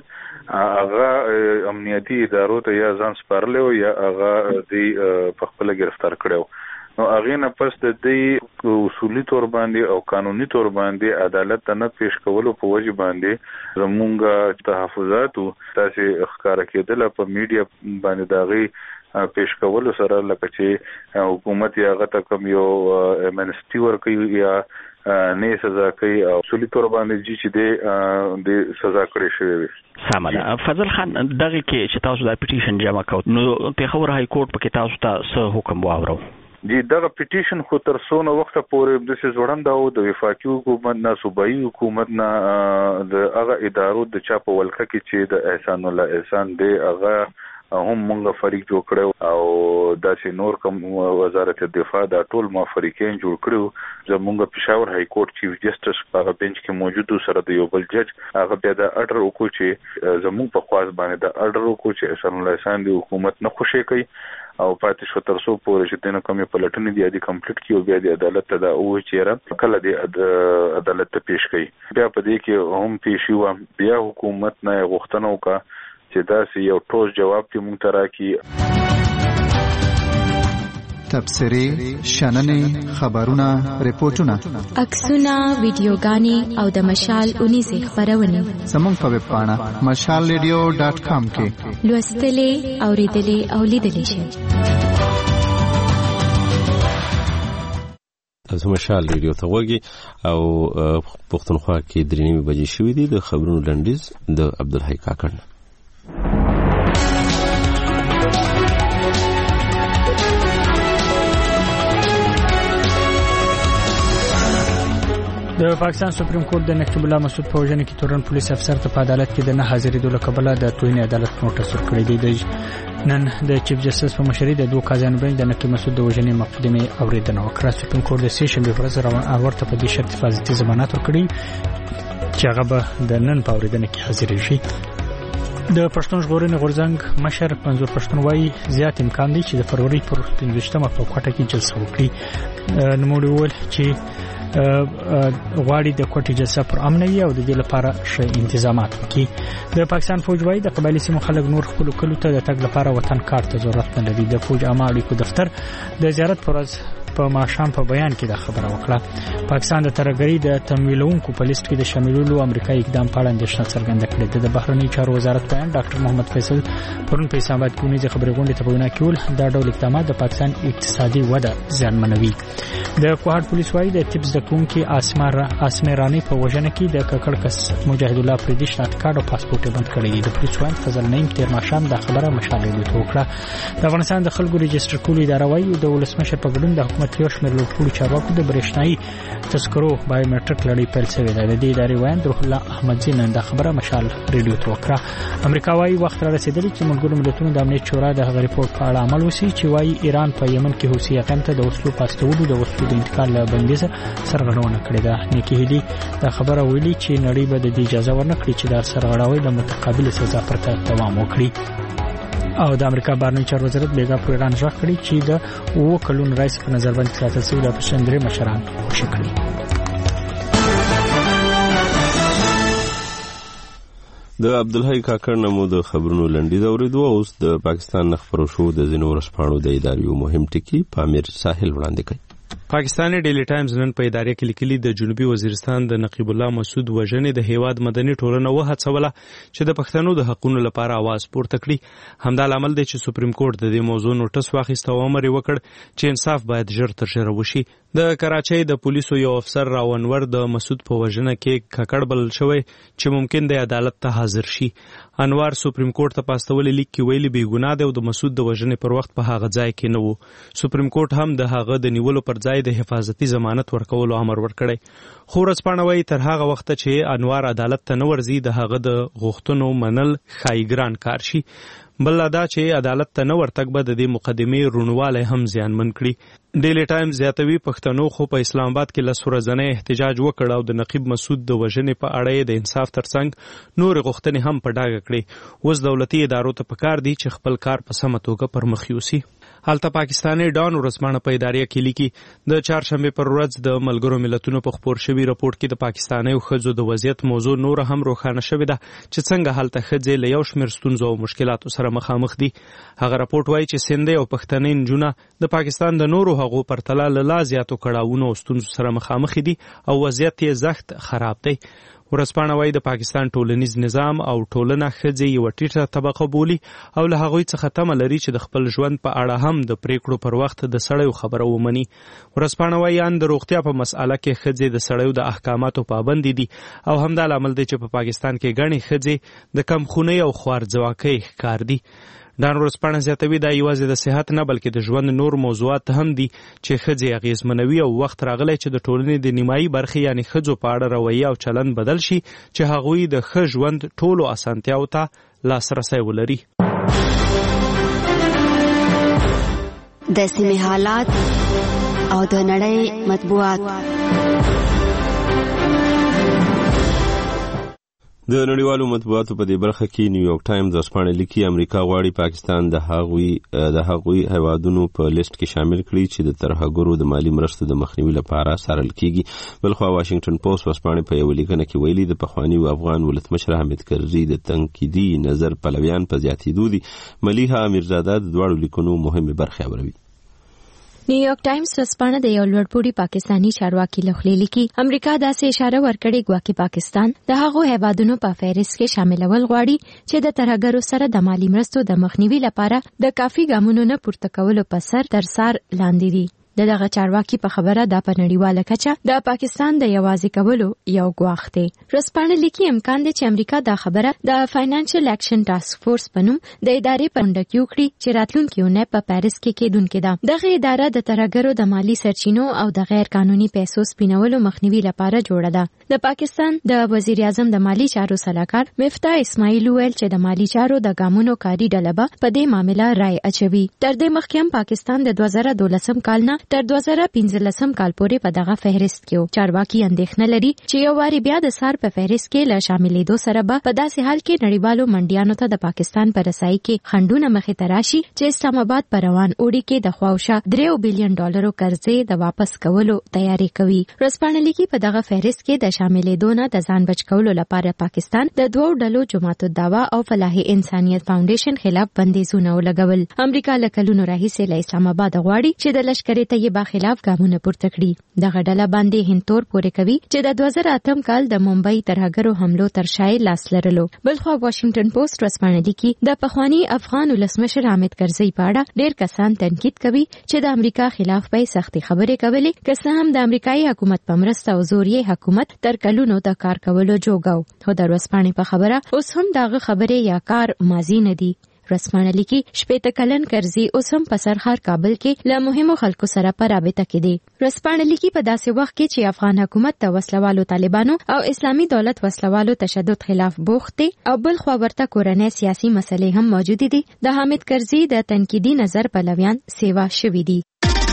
هغه امنیتي ادارو ته یا ځان سپارلو یا هغه د خپل گرفتار کړو. نو هغه نه پس د دې اصولي تور باندې او قانوني تور باندې عدالت ته نه پیش کولو په وجه باندې زمونږ تحفظاتو تاسو ښکارا کېدل په میډیا باندې داغي پیش کولو سره لکه چې حکومت یا غته کوم یو امنسټي ورکوي یا نه سزا کوي او اصولي تور باندې چې د سزا کړی شوی وي. سامه فضل خان دغه کې چې تاسو د پټیشن جمع کوئ نو پیښور های کورټ په کې تاسو ته څه حکم واورو؟ دی دغه پټیشن خو تر څونه وخت پورې د څه ځوړند او د وفاقي حکومت نه صوبایي حکومت نه د هغه ادارو د چا په ولکه کې چې د احسان الله احسان دی هغه هم موږ فریق جوړ کړو او داسې نور کوم وزارت دفاع دا ټول ما فریقین جوړ کړو. زموږ پېښور های کورټ چیف جسټس په بنچ کې موجود سره د یو بل جج هغه بیا د اډر وکړو چې زموږ په خواص باندې د اډر وکړو چې احسان الله احسان دی حکومت نه خوشي کوي او پاتې شو تر څو پورې چې دنه کومې پلټنې دی د کمپلیټ کیو بیا د عدالت ته دا او چیرې کله د عدالت ته پیش کړي. بیا په دې کې هم پیش یو بیا حکومت نه غوښتنه وکړه چې دا یو ټوس جواب کې مونږ ته راکړي. تبصرې، شننې، خبرونه، ریپورتونه، عکسونه، ویډیوګانې او د مشال 19 خبرونه زموږ په ویب پاڼه mashalradio.com کې لوستلې، اوریدلې او لیدلې شئ. تاسو مشال ریډیو ته وګورئ او پښتونخوا کې 3:30 بجې شوې دي. د خبرونو لنډیز د عبدالحی کاکړ. د پاکستان سپریم کورټ د نقیب الله مسعود په وژنه کې تورن پولیس افسر ته په عدالت کې د نه حاضرېدو له کبله د توهین عدالت نوټس ورکړی دی. نن د چیف جسټس په مشرۍ د 2 کسانو بنچ د نقیب مسعود د وژنې مقدمې اوریدنه وکړه. سپریم کورټ د سې شنبې ورځ ورته په دې شرط حفاظتي ضمانت ورکړي چې هغه به د نن په اوریدنه کې حاضر شي. د پښتون ژغورنې غورځنګ مشر منظور پښتون وايي زیات امکان دی چې د فروری پر 15مه په کوټه کې جلسه وکړي. نوموړي وویل چې غواړي د کوټې جلسه پر امنوي او د دې لپاره ښه انتظامات وکړي. د پاکستان فوج وايي د قبایلی سیمو خلک نور خپل کلو ته د تګ لپاره وطن کارت ته ضرورت نه لري. د فوج عامه اړیکو دفتر د زیارت پر ورځ په ماښام په بیان کې دا خبره وکړه. پاکستان د ترهګرۍ د تمویلونکو په لیست کې د شاملولو امریکایي اقدام په اړه اندېښنه څرګنده کړې ده. د بهرنی چارو وزارت بیان ډاکټر محمد فیصل پرون په اسلام آباد کې ونیزه خبرې غونډې ته په وینا کې ول دا ډول اقدامات د پاکستان اقتصادي وده زیانمنوي. د کوهاټ پولیس وايي د تیپس د کوونکي اسمرانی په وژنه کې د ککړ کس مجاهد الله فریدي شناخت کارت او پاسپورت بند کړی دی. د پولیس وایي فضل نعیم تیر ماښام دا خبره مشاله وکړه. د افغانستان د خلکو رجستر کولو اداره وايي د ولسمشر په ګډون د حکومت یو شمېر لوړپوړو چارواکو د برېښنايي تذکرو بایومټریک لړۍ پیل شوې ده. د دې ادارې وایي روح الله احمدزي نن دا خبره مشال ریډیو ته وکړه. امریکا وايي وخت را رسیدلی چې ملګرو ملتونو د امنیت شورا د هغه ریپورت په اړه عمل وکړي چې وايي ایران په یمن کې حوثي حکم ته د وسلو پاستولو د وسلو د انتقال له بندیزه سرغړونه کړې ده. نیکی هیلی دا خبره ویلي چې نړۍ به د دې اجازه ورنکړي چې دا سرغړاوي د متقابل سزا پرته دوام وکړي. او د امریکا بهرنی چارو وزارت بیګا پر ایران ژغ کړی چې د 2 کلونو رئیس په نظربند ساتل شوی د پښندري مشران خوشی کړي. د عبدالحی کاکړ نمو د خبرونو لنډیز اوریدو. اوس د پاکستان نخبرو شو د ځینو ورځپاڼو د ادارې مهم ټکی پامیر ساحل وړاندې کړي. پاکستاني ډیلی ټایمز نن په ادارې کې لیکلي د جنوبي وزیرستان د نقیب الله مسعود وژنې د هیواد مدني ټولنه وهڅوله چې د پښتنو د حقوقو لپاره आवाज پورته کړي. همدا لامل دی چې سپریم کورټ د دې موضوع نوټس واخیسته او امر وکړ چې انصاف باید ژر تر ژره وشي. د کراچۍ د پولیسو یو افسر راونور د مسعود په وژنه کې ککړ بلل شوی چې ممکن د عدالت ته حاضر شي. انوار سپریم کورټ ته پاستولې لیک کې ویلي بې ګناه دی او د مسعود د وژنې پر وخت په هغه ځای کې نه و. سپریم کورټ هم د هغه د نیولو پر ځای د حفاظتي ضمانت ورکولو امر ورکړی. خو ورځپاڼه وايي تر هغه وخته چې انوار عدالت ته نه ورځي د هغه د غوښتنو منل ښایي ګران کار شي. بل دا چې عدالت ته نه ورتګ به د دې مقدمې رونوالی هم زیانمن کړي. ډیلی ټایمز زیاتوي پښتنو خو په اسلام آباد کې لس ورځنی احتجاج وکړ او د نقیب مسعود د وژنې په اړه د انصاف ترڅنګ نور غوښتنې هم په ډاګه کړې. اوس دولتي ادارو ته پکار دي چې خپل کار په سمه توګه پر مخ یوسي. هلته پاکستاني ډان ورځپاڼه په ادارې کې لیکي د چهارشنبې پر ورځ د ملګرو ملتونو په خپور شوي راپورټ کې د پاکستاني ښځو د وضعیت موضوع نور هم روښانه شوې ده چې څنګه هلته ښځې له یو شمېر ستونزو او مشکلاتو سره مخامخ دي. هغه راپورټ وایي چې سندې او پښتنې نجونه د پاکستان د نورو هغو پرتله له لا زیاتو کړاوونو او ستونزو سره مخامخ دي او وضعیت یې سخت خراب دی. ورځپاڼه وايي د پاکستان ټولنیز نظام او ټولنه ښځې یوه ټیټه طبقه بولي او له هغوی څخه تمه لري چې د خپل ژوند په اړه هم د پریکړو پر وخت د سړیو خبره ومني. ورځپاڼه وايي ان د روغتیا په مسأله کې ښځې د سړیو د احکاماتو پابندې دي او همدا لامل دی چې په پاکستان کې ګڼې ښځې د کمخونۍ او خوارځواکۍ ښکار دي. ډان ورځپاڼه زیاتوي دا یوازې د صحت نه بلکې د ژوند نور موضوعات هم دي چې ښځې اغېزمنوي او وخت راغلی چې د ټولنې د نیمایي برخې یعنې ښځو په اړه رویه او چلند بدل شي چې هغوی د ښه ژوند ټولو اسانتیاو ته لاسرسی ولري. د سیمې حالات او د نړۍ مطبوعات. د نړیوالو مطبوعاتو په دې برخه کې نیویارک ټایمز ورځپاڼه لیکي امریکا غواړي پاکستان د هغوی هیوادونو په لیست کې شامل کړي چې د ترهګرو د مالی مرستو د مخنیوي لپاره څارل کیږي. بلخوا واشنگټن پوسټ ورځپاڼه په یوه لیکنه کې ویلي د پخواني افغان ولسمشر حامد کرزي د تنقیدي نظر پلویان په زیاتېدو دي. ملیحه امیرزاده د دواړو لیکنو مهمې برخې اوروي. نیویارک ټایمز ورځپاڼه د یو لوړپوړي پاکستانی چارواکي لخوا لیکي امریکا داسې اشاره ورکړې ګواکې پاکستان د هغو هیوادونو په فهرست کې شاملول غواړي چې د ترهګرو سره د مالی مرستو د مخنیوي لپاره د کافي ګامونو نه پورته کولو په سر تر سر لاندې دي. دغه چارواکي په خبره د پنړیواله کچه د پاکستان د یوازې کولو یو ګواښ دی. ورځپاڼه لیکي امکان دی چې امریکا دا خبره د فاینانشل اکشن ټاسک فورس په نوم د ادارې په اونډه کې وکړي چې راتلونکي اونۍ په پاریس کې کېدونکې ده. دغه اداره د ترهګرو د مالی سرچینو او د غیر قانوني پیسو سپینولو مخنیوي لپاره جوړه ده. د پاکستان د وزیر اعظم د مالی چارو سلاکار مفتاح اسماعیل ویل چې د مالی چارو د ګامونو کاري ډله به په دې معاملې رائے اچوي. تر دې مخکې هم پاکستان د 2012 کال نه تر 2015 کال پورې په دغه فهرست کې و. چارواکي اندېښنه لري چې یو واری بیا د سار په فهرست کې له شاملېدو سره به په داسې حال کې نړیوالو منډیانو ته د پاکستان پر رسایي کې خنډونه مخې ته راشي چې اسلام آباد په روان اوړي کې د خواوشا $3 بلین قرضې د واپس کولو تیاری کوي. ورځپاڼه لیکي په دغه فهرست کې د شاملېدو نه د ځان بچ کولو لپاره پاکستان د دوو ډلو جماعت الدعوا او فلاح انسانیت فاونډیشن خلاف بندیزونه ولګول. امریکا له کلونو راهیسې له اسلام آباد غواړي چې د لشکرې طیبه خلاف ګامونه پورته کړي. دغه ډله باندې هندتور پورې کوي چې د 2008 کال د ممبئی ترهګرو حملو تر شا لاس لرلو. بلخوا واشنگټن پوسټ ورځپاڼه لیکي د پخوانی افغان ولسمشر حامد کرزي په اړه ډېر کسان تنقید کوي چې د امریکا خلاف به سختي خبرې کولې که څه هم د امریکایي حکومت په مرسته او زوري حکومت تر کلونو د کار کولو جوګاو. خو د ورځپاڼې په خبره اوس هم دغه خبرې یا کار ماضی نه دي. ورځپاڼه لیکي 80 کلن کرزي اوس هم په سرحد کابل کې له مهمو خلکو سره په رابطه کې دي. ورځپاڼه لیکي په داسې وخت کې چې افغان حکومت د وسلوالو طالبانو او اسلامي دولت وسلوالو تشدد خلاف بوخت دي او بل خو ورته کورنۍ سیاسي مسلې هم موجود دي. د حامد کرزي د تنقیدي نظر پلویان سیوا شوي دي.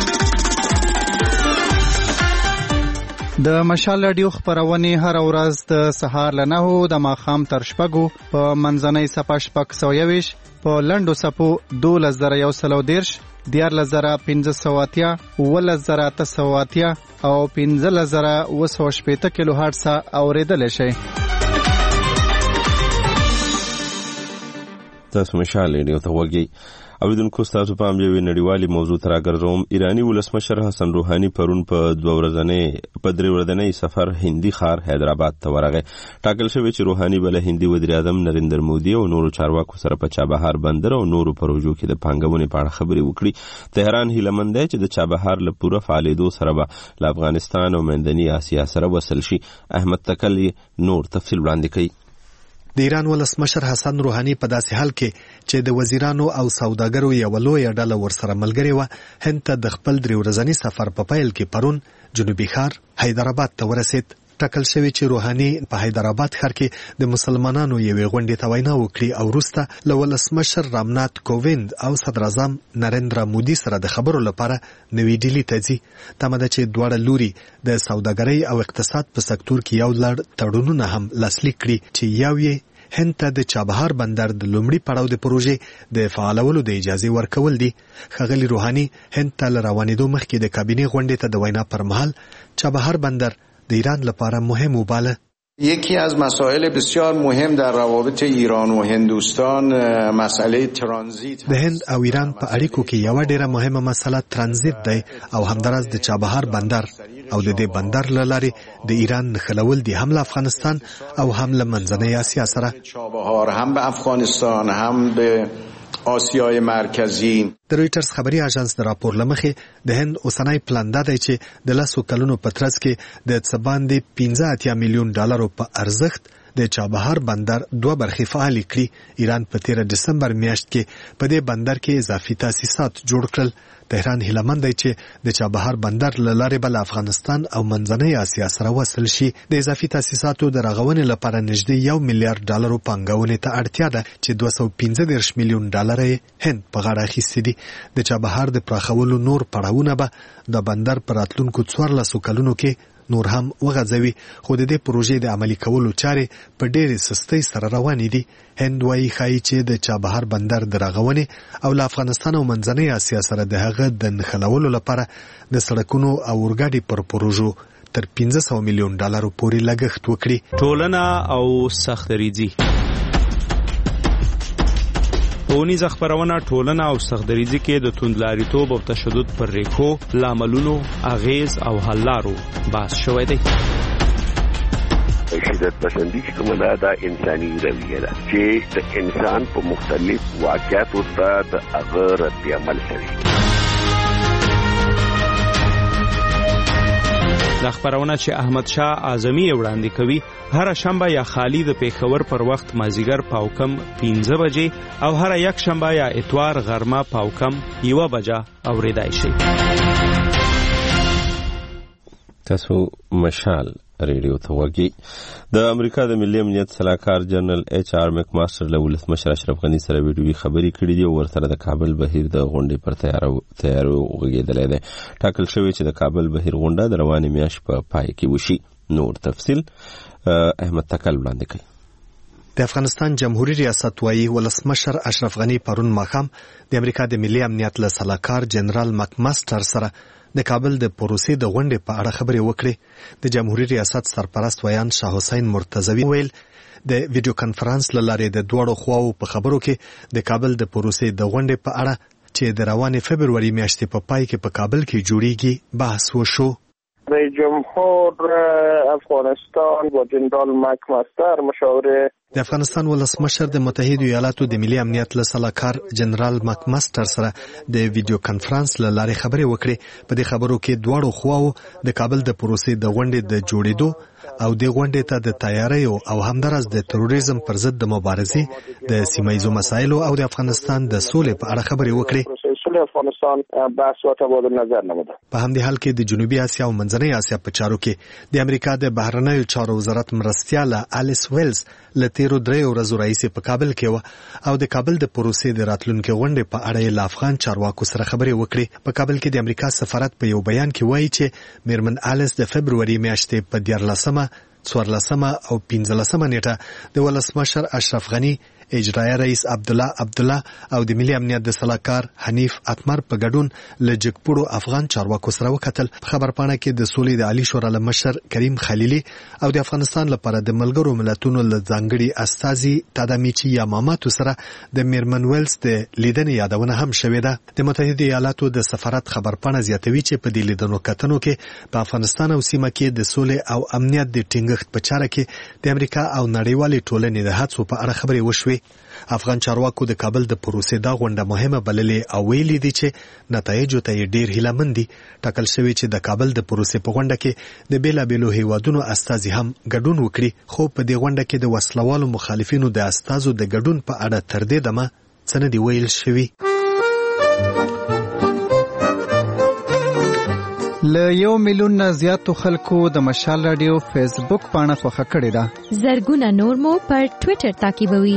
د مشال رادیو خبرونه هر ورځ د سهار له 9 د ماښام تر 6 په منځنۍ صفه 6 په لندو صفو 2110 14580 11880 او 15080 کیلو هرتز اوریدل شي. تاسو مشال رادیو ته وګورئ. اوریدونکو تاسو په امریکا نړیوالي موضوع تر راګرځوم. ایرانی ولسمشر حسن روحانی پرون په 2 ورځنی سفر هندي ښار حیدرآباد ته ورغی. ټاکل شوی چې روحانی بل هندي وزیر اعظم نریندر مودي او نورو چارواکو سره په چابهار بندر او نورو پروژو کې د پانګونې په اړه خبرې وکړي. تهران هیله مند دی چې د چابهار له پوره فعالیدو سره به له افغانستان او منځنۍ اسیا سره وصل شي. احمد تکلی نور تفصیل وړاندې کوي. د ایران ولسمشر حسن روحانی په داسې حال کې چې د وزیرانو او سوداګرو یو لویه ډله ورسره ملګرې وه هند ته د خپل 3 ورځني سفر په پیل کې پرون جنوبي ښار حیدرآباد ته ورسید. ټاکل شوی چې روحانی په حیدرآباد ښار کې د مسلمانانو یوې غونډې ته وینا وکړي او وروسته له ولسمشر رامنات کوویند او صدر اعظم نریندرا مودي سره د خبرو لپاره نوې ډیلی ته ځي. تمه ده چې دواړه لوري د سوداګرۍ او اقتصاد په سکتور کې یو لړ تړونونه هم لاسلیک کړي چې یو یې هند ته د چابهار بندر د لومړي پړاو د پروژې د فعالولو د اجازه ورکول دي. ښاغلي روحانی هند ته روانېدو مخکې د کابینې غونډې ته د وینا پر مهال چابهار بندر د ایران لپاره مهم وباله. یکی از مسائل بسیار مهم در روابط ایران و هندوستان مسئله ترانزیت د هند او ایران په اړیکو کې یو ډیره مهمه مسله ترانزیت دی او همدارس د چابهار بندر او د دې بندر لارې د ایران نښلول دي هم له افغانستان او هم له منځنۍ اسیا سره. چابهار هم به افغانستان هم به آسیای مرکزی. د رویټرز خبري اژانس د راپور لمخې د هند اوسنۍ پلان دا دی چې د 10 کلونو په ترڅ کې د څه باندې $15 میلیون په ارزښت د چابهار بندر 2 برخې فعال کړي. ایران په 13 دسمبر میاشت کې په دې بندر کې اضافي تاسیسات جوړ کړل. تهران هیله مند دی چې د چابهار بندر له لارې بل افغانستان او منځنۍ اسیا سره وصل شي. د اضافي تاسیساتو د رغونې لپاره نږدې $1 میلیارډ پانګونې ته اړتیا ده چې $215 میلیون هند په غاړه اخیستي دي. د چابهار د پراخولو نور پړاوونه به د بندر پر راتلونکو 14 کلونو کې نور هم وغځوي. خو د دې پروژې د عملي کولو چارې په ډېرې سستۍ سره روانې دي. هند وايي ښایي چې د چابهار بندر د رغونې او له افغانستان او منځنۍ اسیا سره د هغه د نښلولو لپاره د سړکونو او اورګاډي پر پروژو تر $500 میلیون پورې لګښت وکړي. ټولنه او سختریزي ښوونیزه خپرونه ټولنه او سختدریځي کې د توندلاریتوب او تشدد پر ریښو، لاملونو، اغیز او حل لارو بحث شوی دی. شدت پسندی چې کومه دا انساني رویه ده چې د انسان په مختلف واقعاتو ته د هغه رد عمل کوي. دا خبرونه چې احمد شاه اعظمي وړاندې کوي هر شنبه یا خالی د پیښور پر وخت مازیګر پاوکم 15 بجې او هر یک شنبه یا اتوار غرمه پاوکم 1 بجه اوریدای شي. تاسو مشال ریډیو ته وګورئ. د امریکا د ملي امنیت صلاحکار جنرال ایچ آر میک ماستر له ولسمشر اشرف غنی سره ویډیوي خبرې کړې دي او ورسره د کابل بهیر د غونډې پر تیارو وغږېدلی دی. ټاکل شوی چې د کابل بهیر غونډه د روانې میاشتې په پای کې وشي. نور تفصیل احمد تکل وړاندې کوي. د افغانستان جمهوریت ریاست وایي ولسمشر اشرف غنی پرون ماښام د امریکا د ملي امنیت له صلاحکار جنرال مک ماستر سره د کابل د پروسې د غونډې په اړه خبرې وکړې. د جمهوریت ریاست سرپرست ویان شاه حسین مرتضوی ویل د ویډیو کانفرنس له لارې د دوړو خواو په خبرو کې د کابل د پروسې د غونډې په اړه چې د روانې فبروري میاشتې په پای کې په کابل کې جوړیږي بحث وشو. رئیس جمهور افغانستان با جنرال مک ماستر مشاور د افغانستان ولسمشر د متحده ایالاتو د ملي امنیت له صلاحکار جنرال مک ماستر سره د ویډیو کانفرنس له لارې خبرې وکړې. په دې خبرو کې دواړو خواو د کابل د پروسې د غونډې د جوړېدو او د غونډې ته د تیاریو او همدارس د تروریزم پر ضد د مبارزې د سیمایي مسایلو او د افغانستان د سولې په اړه خبرې وکړې. افغانستان بحث و تبادل نظر نموده. په همدې حال کې د جنوبي اسیا او منځنۍ اسیا په چارو کې د امریکا د بهرنیو چارو وزارت مرستیاله الیس ویلز له تیرو 3 ورځو راهیسې په کابل کې و او د کابل د پروسې د راتلونکي غونډې په اړه له افغان چارواکو سره خبرې وکړې. په کابل کې د امریکا سفارت په یو بیان کې وایي چې میرمن الیس د فبروري میاشتې په 14 او 15 نیټه د ولسمشر اشرف غنی، اجرایه رئیس عبدالله او د ملي امنیت د صلاحکار حنیف اتمر په ګډون له جګپوړو افغان چارواکو سره وکتل. په خبرپاڼه کې د سولې د عالی شورا مشر کریم خلیلی او د افغانستان لپاره د ملګرو ملتونو له ځانګړي استازي تادامیچی یاماماتو سره د میرمن ویلز د لیدنې یادونه هم شوې ده. د متحده ایالاتو د سفارت خبرپاڼه زیاتوي چې په دې لیدنو کتنو کې په افغانستان او سیمه کې د سولې او امنیت د ټینګښت په چاره کې د امریکا او نړیوالې ټولنې د هڅو په اړه خبرې وشوې. افغان چارواکو د کابل د پروسې دا غونډه مهمه بللې او ویلي دي چې نتایجو ته ډیر هیلهمند دي. ټاکل شوی چې د کابل د پروسې په غونډه کې د بیلابیلو هیوادونو استازي هم ګډون وکړي. خو په دې غونډه کې د وسلوالو مخالفینو د استازو د ګډون په اړه تر دې دمه څه نه دی ویل شوی. له 1 میلیون نه زیاتو خلکو د مشال رادیو فیسبوک پاڼه خوښه کړې ده. زرګونه نور مو پر ټوئیټر تعقیبوي.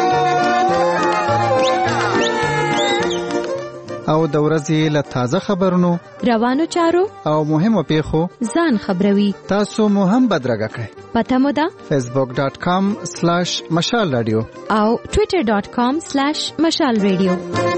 او د ورځې له تازه خبرونو، روانو چارو او مهمو پیښو ځان خبروي. تاسو مو هم بدرګه کړئ. پته مو ده facebook.com/mashalradio او twitter.com/mashalradio.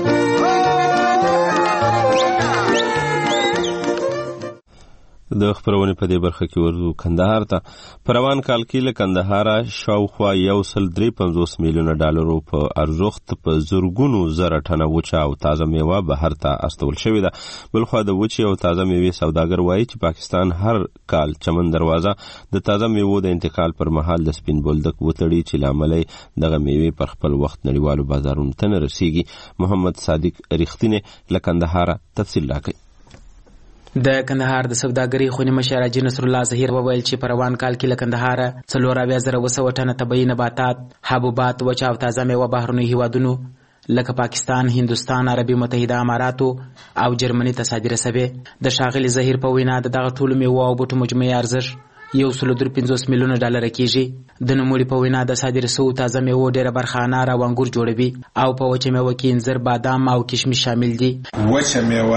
د خبرونې په دې برخه کې ورځو کندهار ته. په روان کال کې له کندهاره شاوخوا 153 میلیونه ډالرو په ارزښت په زرګونو زره ټنه وچه او تازه میوه بهر ته استول شوې ده. بلخوا د وچې او تازه میوې سوداګر وایي چې پاکستان هر کال چمن دروازه د تازه میوو د انتقال پر مهال د سپین بولدک وتړي چې لامل دغه میوې پر خپل وخت نړیوالو بازارونو ته نه رسیږي. محمد صادق ریښتینی له کندهاره تفصیل راکړي. د کندهار د سوداګرۍ خونې مشر حاجي نصر الله ظهیر وویل چې په روان کال کې له کندهاره 4,200 ټنه طبیعي نباتات، حبوبات، وچه او تازه میوه بهرنیو هیوادونو لکه پاکستان، هندوستان، عربي متحده اماراتو او جرمني ته صادره شوې. د ښاغلي ظهیر په وینا دغه ټولو میوه او بوټو مجموعي ارزښت 153 میلیونه ډالر کېږي. د نوموړي په وینا د صادره شوو تازه میوو ډېره برخه انار او انګور جوړوي او په وچه میوه کې انځر، بادام او کشمش شامل دي. وچه میوه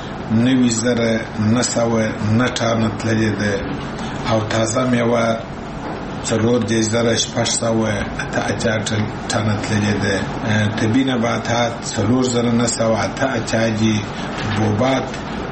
9,900 تللې ده او تازه میوه 4,600 ټنه تللې ده. طبیعي نباتات 4,908 حبوبات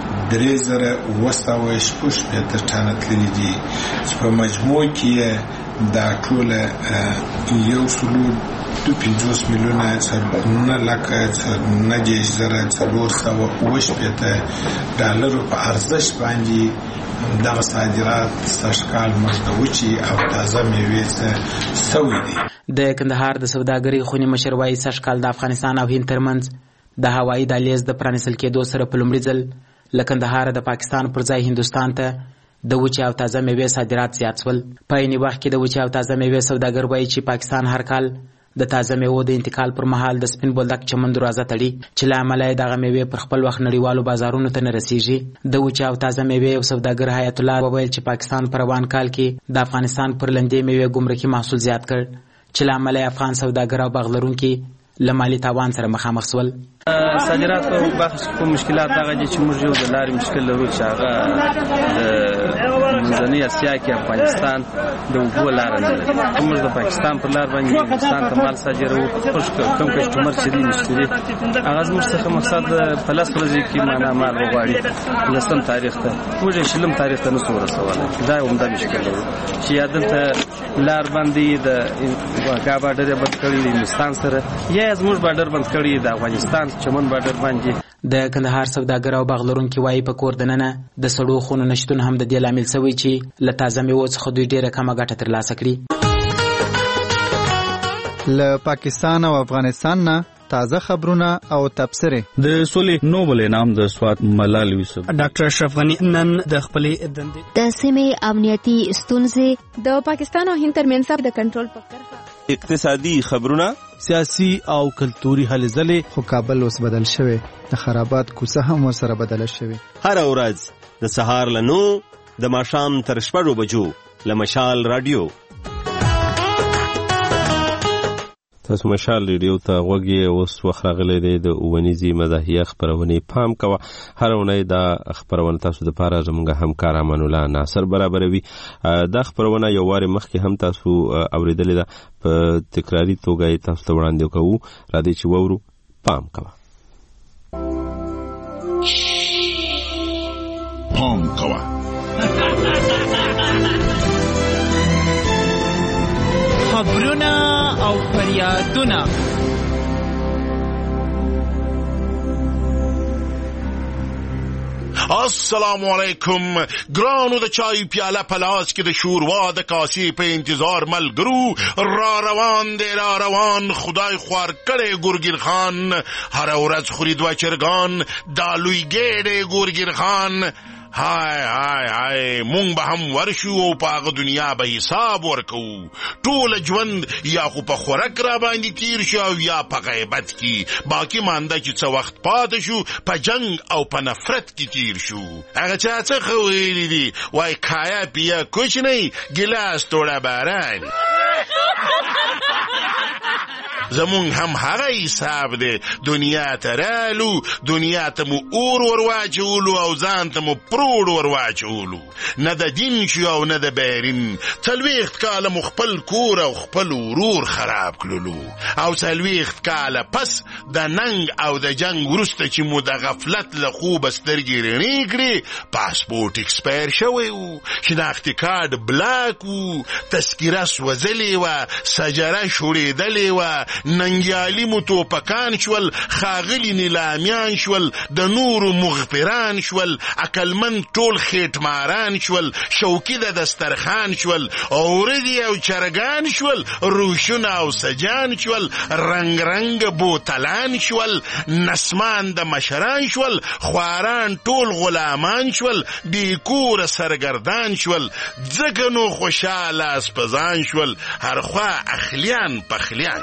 3,700 ټنه تللې دي چې په مجموع کې دا ټول 1,53 50 میلیونه نه لکه نه جیش زره 480 ډالرو په ارزش باندې دغه صادرات سږکال مزدوچي او تازه میوې سوي دي. د کندهار د سوداګرۍ خونې مشر وایي سږکال د افغانستان او هند ترمنځ د هوایي دهلیز د پرانیستل کېدو سره په لومړي ځل له کندهار د پاکستان پر ځای هندوستان ته د وچې او تازه میوې صادرات زیات شول. په عین وخت کې د وچې او تازه میوې سوداګر وایي چې پاکستان هر کال د تازه میوو د انتقال پر مهال د سپین بولدک چمن دروازه تړي چې له امله یې دغه میوې پر خپل وخت نړیوالو بازارونو ته نه رسیږي. د وچې او تازه میوې یو سوداګر حیات الله وویل چې پاکستان په روان کال کې د افغانستان پر لندې میوې ګمرکي محصول زیات کړ چې له امله یې افغان سوداګر او باغ لرونکي له مالي تاوان سره مخامخ شول. صادرات په بخش په مشکلات هغه چې موږ یو د لارې مشکل لرو چې هغه د منځنۍ اسیا کې افغانستان د اوبو لار نه لري. موږ د پاکستان پر لار باندې هندوستان ته مال صادروو. کوم کسټمر چې دی مشتري هغه زموږ څخه مقصد په لاس ورځي کې معنا مال وغواړي لسم تاریخ ته موږ شلم تاریخ ته نسو رسوله. دا عمده مشکل لرو چې یادنته لار باندې د واګا باډر بند کړی هندوستان سره یا زموږ باډر بند کړی د افغانستان چمن باډر باندې. د کندهار سوداګر او باغ لرونکي وایي په کور دننه د سړو خونو نشتون هم د دې لامل شوی چې له تازه میوو څخه دوی ډېره کمه ګټه ترلاسه کړي. له پاکستان او افغانستان نه تازه خبرونه او تبصره. د سولې نوبل انعام د سواد ملال یوسف ډاکټر اشرف غنی نن د خپلې دندې د سیمې امنیتي ستونزې د پاکستان او هند ترمنځ د کنټرول په کرښه اقتصادي خبرونه سیاسي او کلتوري هلې ځلې. خو کابل اوس بدل شوی د خرابات کوڅه هم ورسره بدله شوی. هر ورځ د سهار له 9 د ماښام تر 6 بجو له مشال رادیو. تاسو مشال ریډیو ته غوږی اوس وخت راغلی دی د اوونیزي مزاحیه خبرونه پام کوه. هر اونۍ دا خبرونه تاسو د پاره زموږ همکار امان الله ناصر برابروي. دا خبرونه یو واره مخکې هم تاسو اوریدلې ده په تکراری توګه تاسو ته وړاندې کوو. را دي چې وورو پام کوه. پام کوه. خبرونه او فریادونه. السلام علیکم. ګرانو د چای پیاله په لاس کې د شوروا د کاسې په انتظار ملګرو را روان دی را روان خدای خوار کړی ګورګیر خان هر ورځ خوري دوه چرګان دا لوی ګېډې ګورګیر خان. هاي هاي هاي مونږ به هم ورشو او په هغه دنیا به حساب ورکو. ټول ژوند یا خو په خوراک را باندې تیر شو یا په غیبت کې باقي مانده چې څه وخت پاتې شو په جنگ او په نفرت کې تیر شو. هغه چا څه خو ویلي دي وای کایا پیا کوچ نه ګلاس توړه باران. زمون هم هغه حساب دی دنیا ته رالو دنیا ته مو اور ورواچولو او ځان ته مو پروړ ورواچولو. نه د دین شو او نه د بیرین 40 کاله مو خپل کور او خپل ورور خراب کړلو او 40 کاله پس د ننګ او د جنگ وروسته چې مو د غفلت له خوب سترګې رڼې کړې پاسپورت ایکسپایر شوی و شناختی کارت بلاک و تذکره سوځلې وه سجره شوړېدلې وه ننګیالي مو توپکان شول ښاغلي نیلامیان شول د نورو مغفران شول عقلمند ټول خېټماران شول شوکي د دسترخان شول اوردي او چرګان شول روشونه او سجان شول رنگ رنگ بوتلان شول نسمان د مشران شول خواران ټول غلامان شول بیکور سرګردان شول ځکه نو خوشاله اسپزان شول هرخوا اخلیان پخلیان.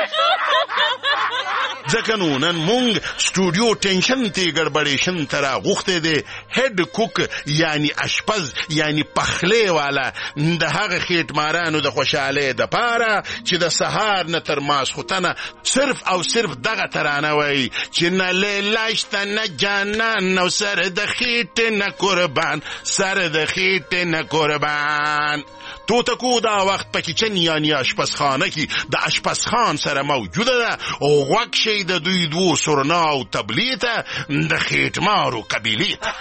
ځکه نو نن مونږ سټوډیو ټینشن ته ګډبډېشن تر غوښته دی هډ کوک یعنی اشپز یعنی پخلی والا د هغه خېټمارانو د خوشاله د پاره چې د سهار نه تر ماسخوتنه صرف او صرف دغه ترانه وای چې نه لیلاشت نه جانان نو سر د خېټ نه قربان سر د خېټ نه قربان. تو تکو دا وخت په کچن یعنی آشپزخانه کې د آشپزخان سره موجوده ده او غوږ شي د دوی دوو سرنا او تبلیغ ته د خېټمارو قبیلې ته.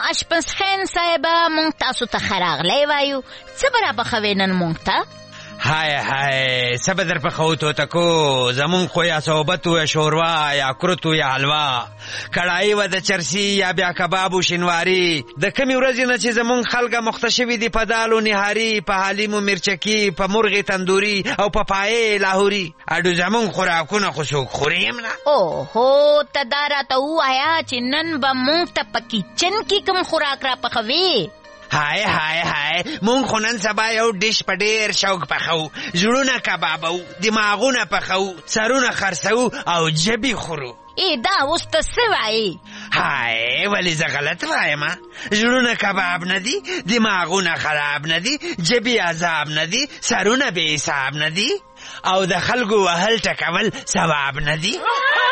اشپزخان صاحب مونږ تاسو ته ښه راغلی وایو. څه به راپخوې نن مونږ ته؟ های څه به در پخوو توتکو، زمونږ خو یا صحبت و یا شوروا یا کرت و یا حلوا، کړایي و د چرسی یا بیا کباب و شینواري. د کمې ورځې نه چې زمونږ خلکه مخته شوي دي په دالو نهاري، په حلیمو مرچکي، په مرغې تندوري او په پایې لاهوري. اډو زمونږ خوراکونه خو څوک خوري هم نه. اوهو ته دا راته ووایه چې نن به مونږ ته په کیچن کې کوم خوراک راپخوې؟ های مونږ خو نن سبا یو ډش په ډېر شوق پخو، زړونه کبابو، دماغونه پخو، سرونه خرڅو او جبې خورو. دا اوس ته څه وایې؟ های ولې زه غلط وایم؟ زړونه کباب نه دي، دماغونه خراب نه دي، جبې عذاب نه دي، سرونه بې حساب نه دي او د خلکو وهل ټکول ثواب نه دي.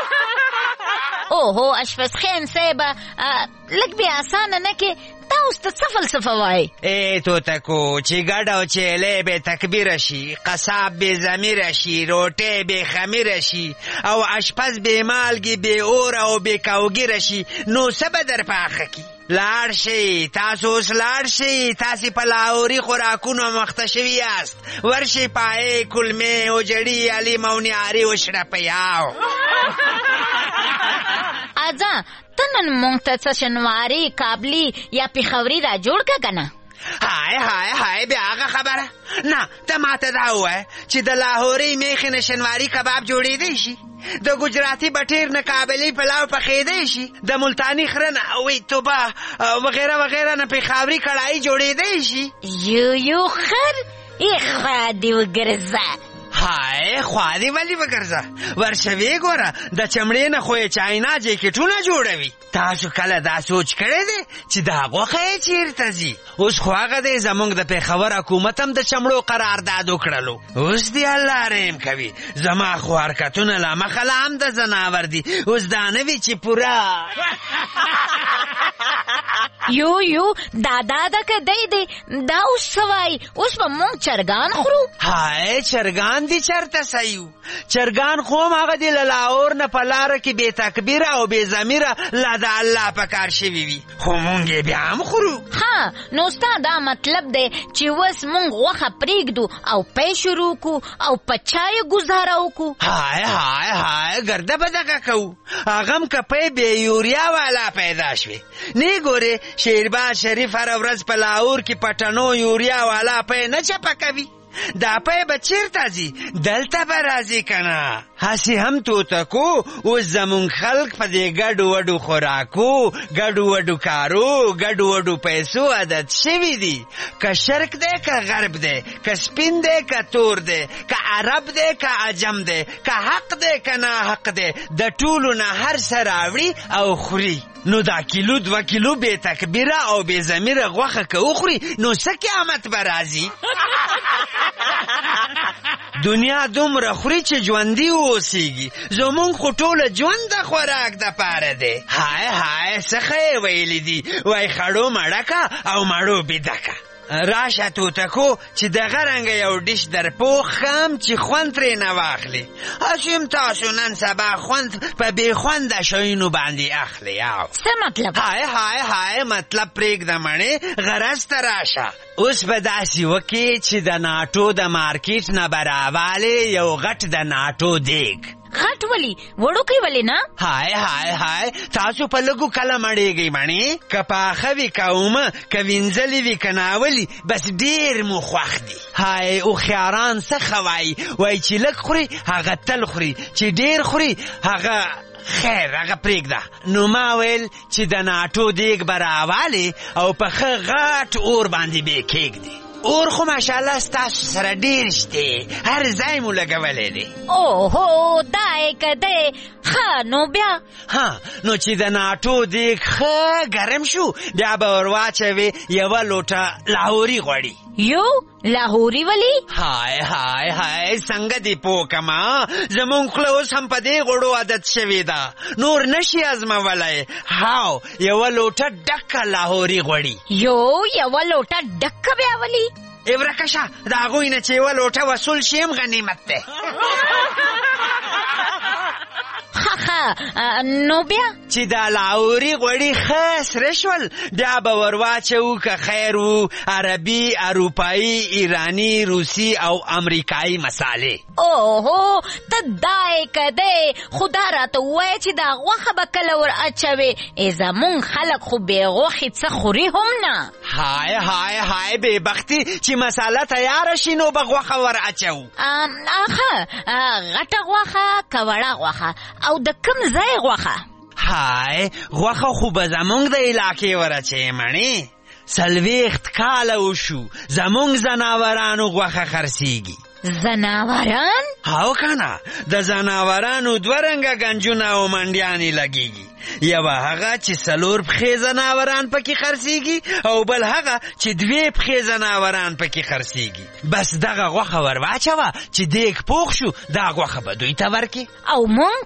اوهو اشپزخان صاحب لږ بیا اسانه نه کې، تا اوس ته څه فلسفه وایې؟ ای توتکو چې ګډ او چیلی بې تکبیره شي، قصاب بې ضمیره شي، روټۍ بې خمیره شي او اشپز بې مالګې بې اور او بې کوګیره شي، نو څه به در پاخه کي؟ لاړ شئ تاسو اوس لاړ شئ، تاسې په لاهوري خوراکونو مخته شوي یاست. ورشئ پایې کلمې اوجړي علیم او نیاري وشړپیاو. اځه ته نن مونږ ته څه شنواري کابلي یا پېښوري را جوړ که که نه؟ های بیا هغه خبره نه. ته ماته دا ووایه چې د لاهوري میخې نه شنواري کباب جوړېدی شي، د ګجراتي بټیر نه کابلي پلاو پخېدی شي، د ملتاني خره نه وی توبه وغیره وغیره نه پېښوري کړایي جوړېدی شي. یو خر ای خوا دې وګرځه. های خوا دې ولې وګرځه؟ ورشه ویې ګوره د چمړې نه خو یې چاینا جیکټونه جوړوي. تاسو کله دا سوچ کړی دی چې دا غوښه یې چېرته ځي؟ اوس خو هغه دی زمونږ د پېښور حکومت هم د چمړو قرارداد وکړلو. اوس دی الله رحم کوي، زما خو حرکتونه له مخه لا هم د ځناور دي. اوس دا نه وي چې پوره یو دا که دی دا اوس څه وایي؟ اوس به مونږ چرګان خورو؟ های چرګان دي چرته سیو؟ چرګان خو هم هغه دی له لاهور نه په لاره کې بې تکبیره او بې ضمیره لا د الله په کار شوي وي، خو مونږ یې بیا هم خورو. ها نو ستا دا مطلب دی چې اوس مونږ غوښه پرېږدو او پی شروع کو او په چای ګزاره وکړو؟ های ګرده به دغه کوو. هغه هم که پی بې یوریا والا پیدا شوې. نه ګورې شیرباز شریف هره ورځ په لاهور کې پټنو یوریا والا پی نه چپه کوي. دا پی به چیرته ځي؟ دلته به راځي که نه؟ هسې هم توتکو اوس زمونږ خلک په دې ګډو وډو خوراکو، ګډو وډو کارو، ګډو وډو پیسو عادت شوي دي. که شرق دی که غرب دی، که سپین دی که تور دی، که عرب دی که عجم دی، که حق دی که ناحق دی، د ټولو نه هر څه راوړي او خوري. نو دا کیلو 2 کیلو بې تکبیره او بې ضمیره غوښه که وخوري نو څه قیامت به راځي؟ دنیا دومره خوري چې ژوندي واوسېږي. زمونږ خو ټوله ژوند د خوراک دپاره دی. های څخه یې ویلي دي وای خړو مړکه او مړو بېدکه. راشه توتکو چې دغه رنګه یو ډش در پوښم چې خوند ترې نه واخلي. هسې تاسو نن سبا خوند په بې خونده شیانو باندې اخلي. څه مطلب؟ های مطلب پرېږده مړې، غرض ته راشه. اوس به داسې وکړې چې د ناټو د مارکیټ نه به راوالې یو غټ د ناټو دیګ. غټ ولی وړوکی ولی نه؟ های تاسو په لګو کله مړېږئ مڼې؟ که پاخه وي که اومه، که وینځلې وي که ناولي، بس ډېر مو خوښ دي. های هوښیاران څه وایي؟ وایي چې لږ خوري هغه تل خوري، چې ډېر خوري هغه خیر هغه پرېږده. نو ما ویل چې د ناټو دیګ به راوالې او په ښه غټ اور باندې به یې کېږدي. اور خو ماشاءالله ستاسو سره ډېر شته، هر ځای مو لګولی دی. اوهو دا یې که دی ښه نو بیا؟ نو چې د ناټو دیګ ښه ګرم شو بیا به ور واچوې یوه لوټه لاهوري غوړي. یو لاهوري ولی؟ های څنګه دې پوه کما؟ زمونږ خوله اوس هم په دې غوړو عادت شوې ده، نور نشي ازمولی. هاو یوه لوټه ډکه لاهوري غوړي. یوه لوټه ډکه بیا ولی؟ ورکشه د هغوی نه چې یوه لوټه وصول شي هم غنیمت دی. ښه نو بیا چې دا لاوري غوړي ښه سره شول بیا به ور واچوو که خیر وو عربي اروپایي ایراني روسي او امریکایي مسالې. اوهو ته دای کده خدا راته ووایه چې دا غوښه به کله ور اچوې زمونږ خلک خو بې غوښې څه خوري هم نه. های های های بې بختي چې مساله تیاره شي نو به غوښه ور اچوو. آخه غټه غوښه که وړه غوښه او د کوم ځای غوښه؟ های غوښه خو به زمونږ د علاقې ور اچوې مڼې 40 کاله وشو زمونږ زناورانو غوښه خرڅېږي. زناوران؟ هاو کنه د زناورانو دوه رنګه گنجونه او منډیانې لګېږي. یوه هغه چې 4 پښې زناوران پکې خرڅېږي او بل هغه چې 2 پښې زناوران پکې خرڅېږي. بس دغه غوښه ور واچوه چې دیګ پوخ شو دا غوښه به دوی ته ورکې. او مونږ؟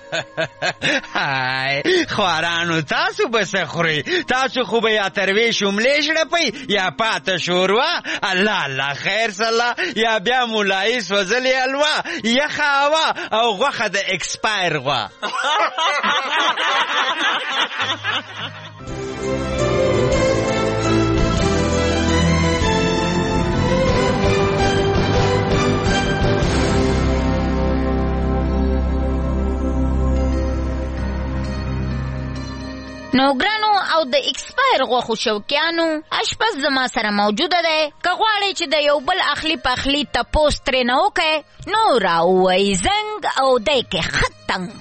های خوارانو تاسو به څه خورئ؟ تاسو خو به یا تروې شملې شړپئ یا پاته شوروا الله الله خیر صله یا بیا مولایي سوځلې حلوا یخه هوا او غوښه د اکسپایر غوا. نو ګرانو او د اکسپایر غوښو شوقیانو اشپز زما سره موجوده دی که غواړئ چې د یو بل اخلي پخلي تپوس ترېنه وکئ نو راووئ زنګ او دی کې ښه تنګ.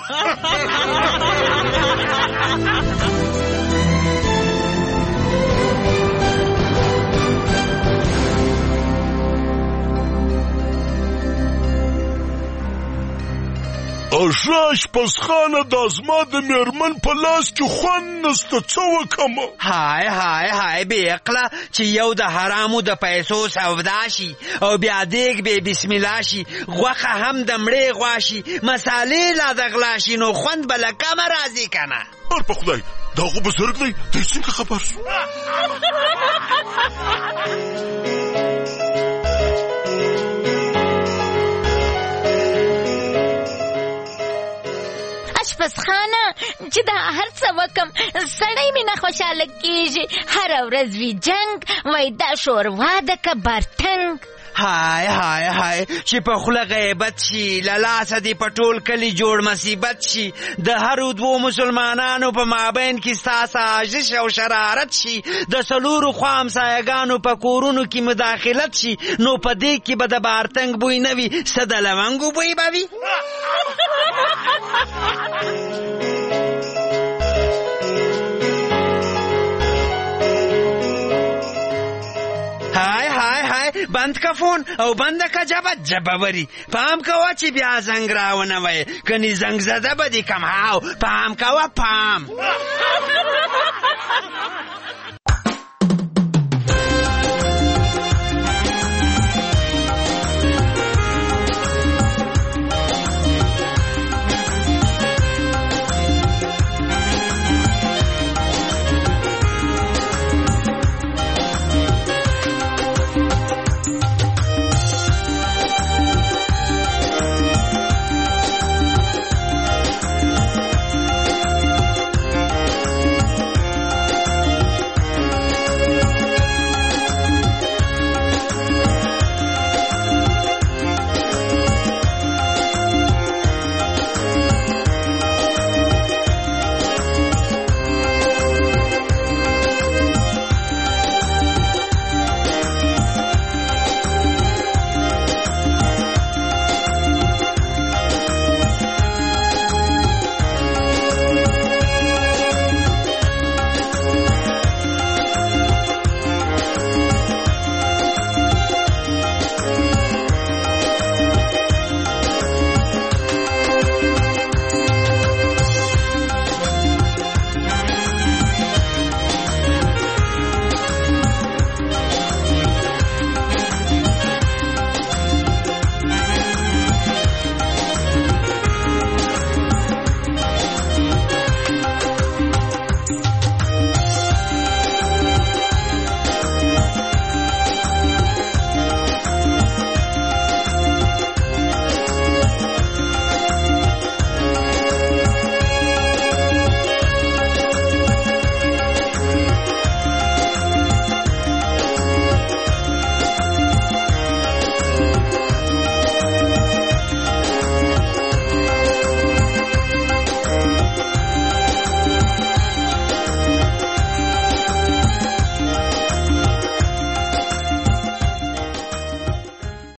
اشاش پس خانه دا زما د میرمن په لاس کې خوند نسته څه وکم؟ های های های بې عقله چې یو د حرامو د پیسو سودا شي او بیا دیګ بې بسم الله شي غوښه هم د مړې غوا شي مسالې لا د غلا شي نو خوند به له کمه راځي که نه؟ ار په خدای دا خو بزرګ دی دی څنګه خبر شو؟ اشپزخانه چې دا هر څه وکم سړی مې نه خوشحاله کېږي هره ورځ وي جنګ وای دا شوروا ده که برټنګ. های های های چې په خوله غیبت شي له لاسه دې په ټول کلي جوړ مصیبت شي د هرو 2 مسلمانانو په مابین کې ستا سازش او شرارت شي د 4 خوا همسایهګانو په کورونو کې مداخلت شي نو په دې کې به د بارتنګ بوی نه وي څه د لونګو بوی به وي. های های های بند که فون او بند که جبه وری پام کوه چې بیا زنگ راونه وی کنی زنگ زده بدی کم هاو پام کوه پام.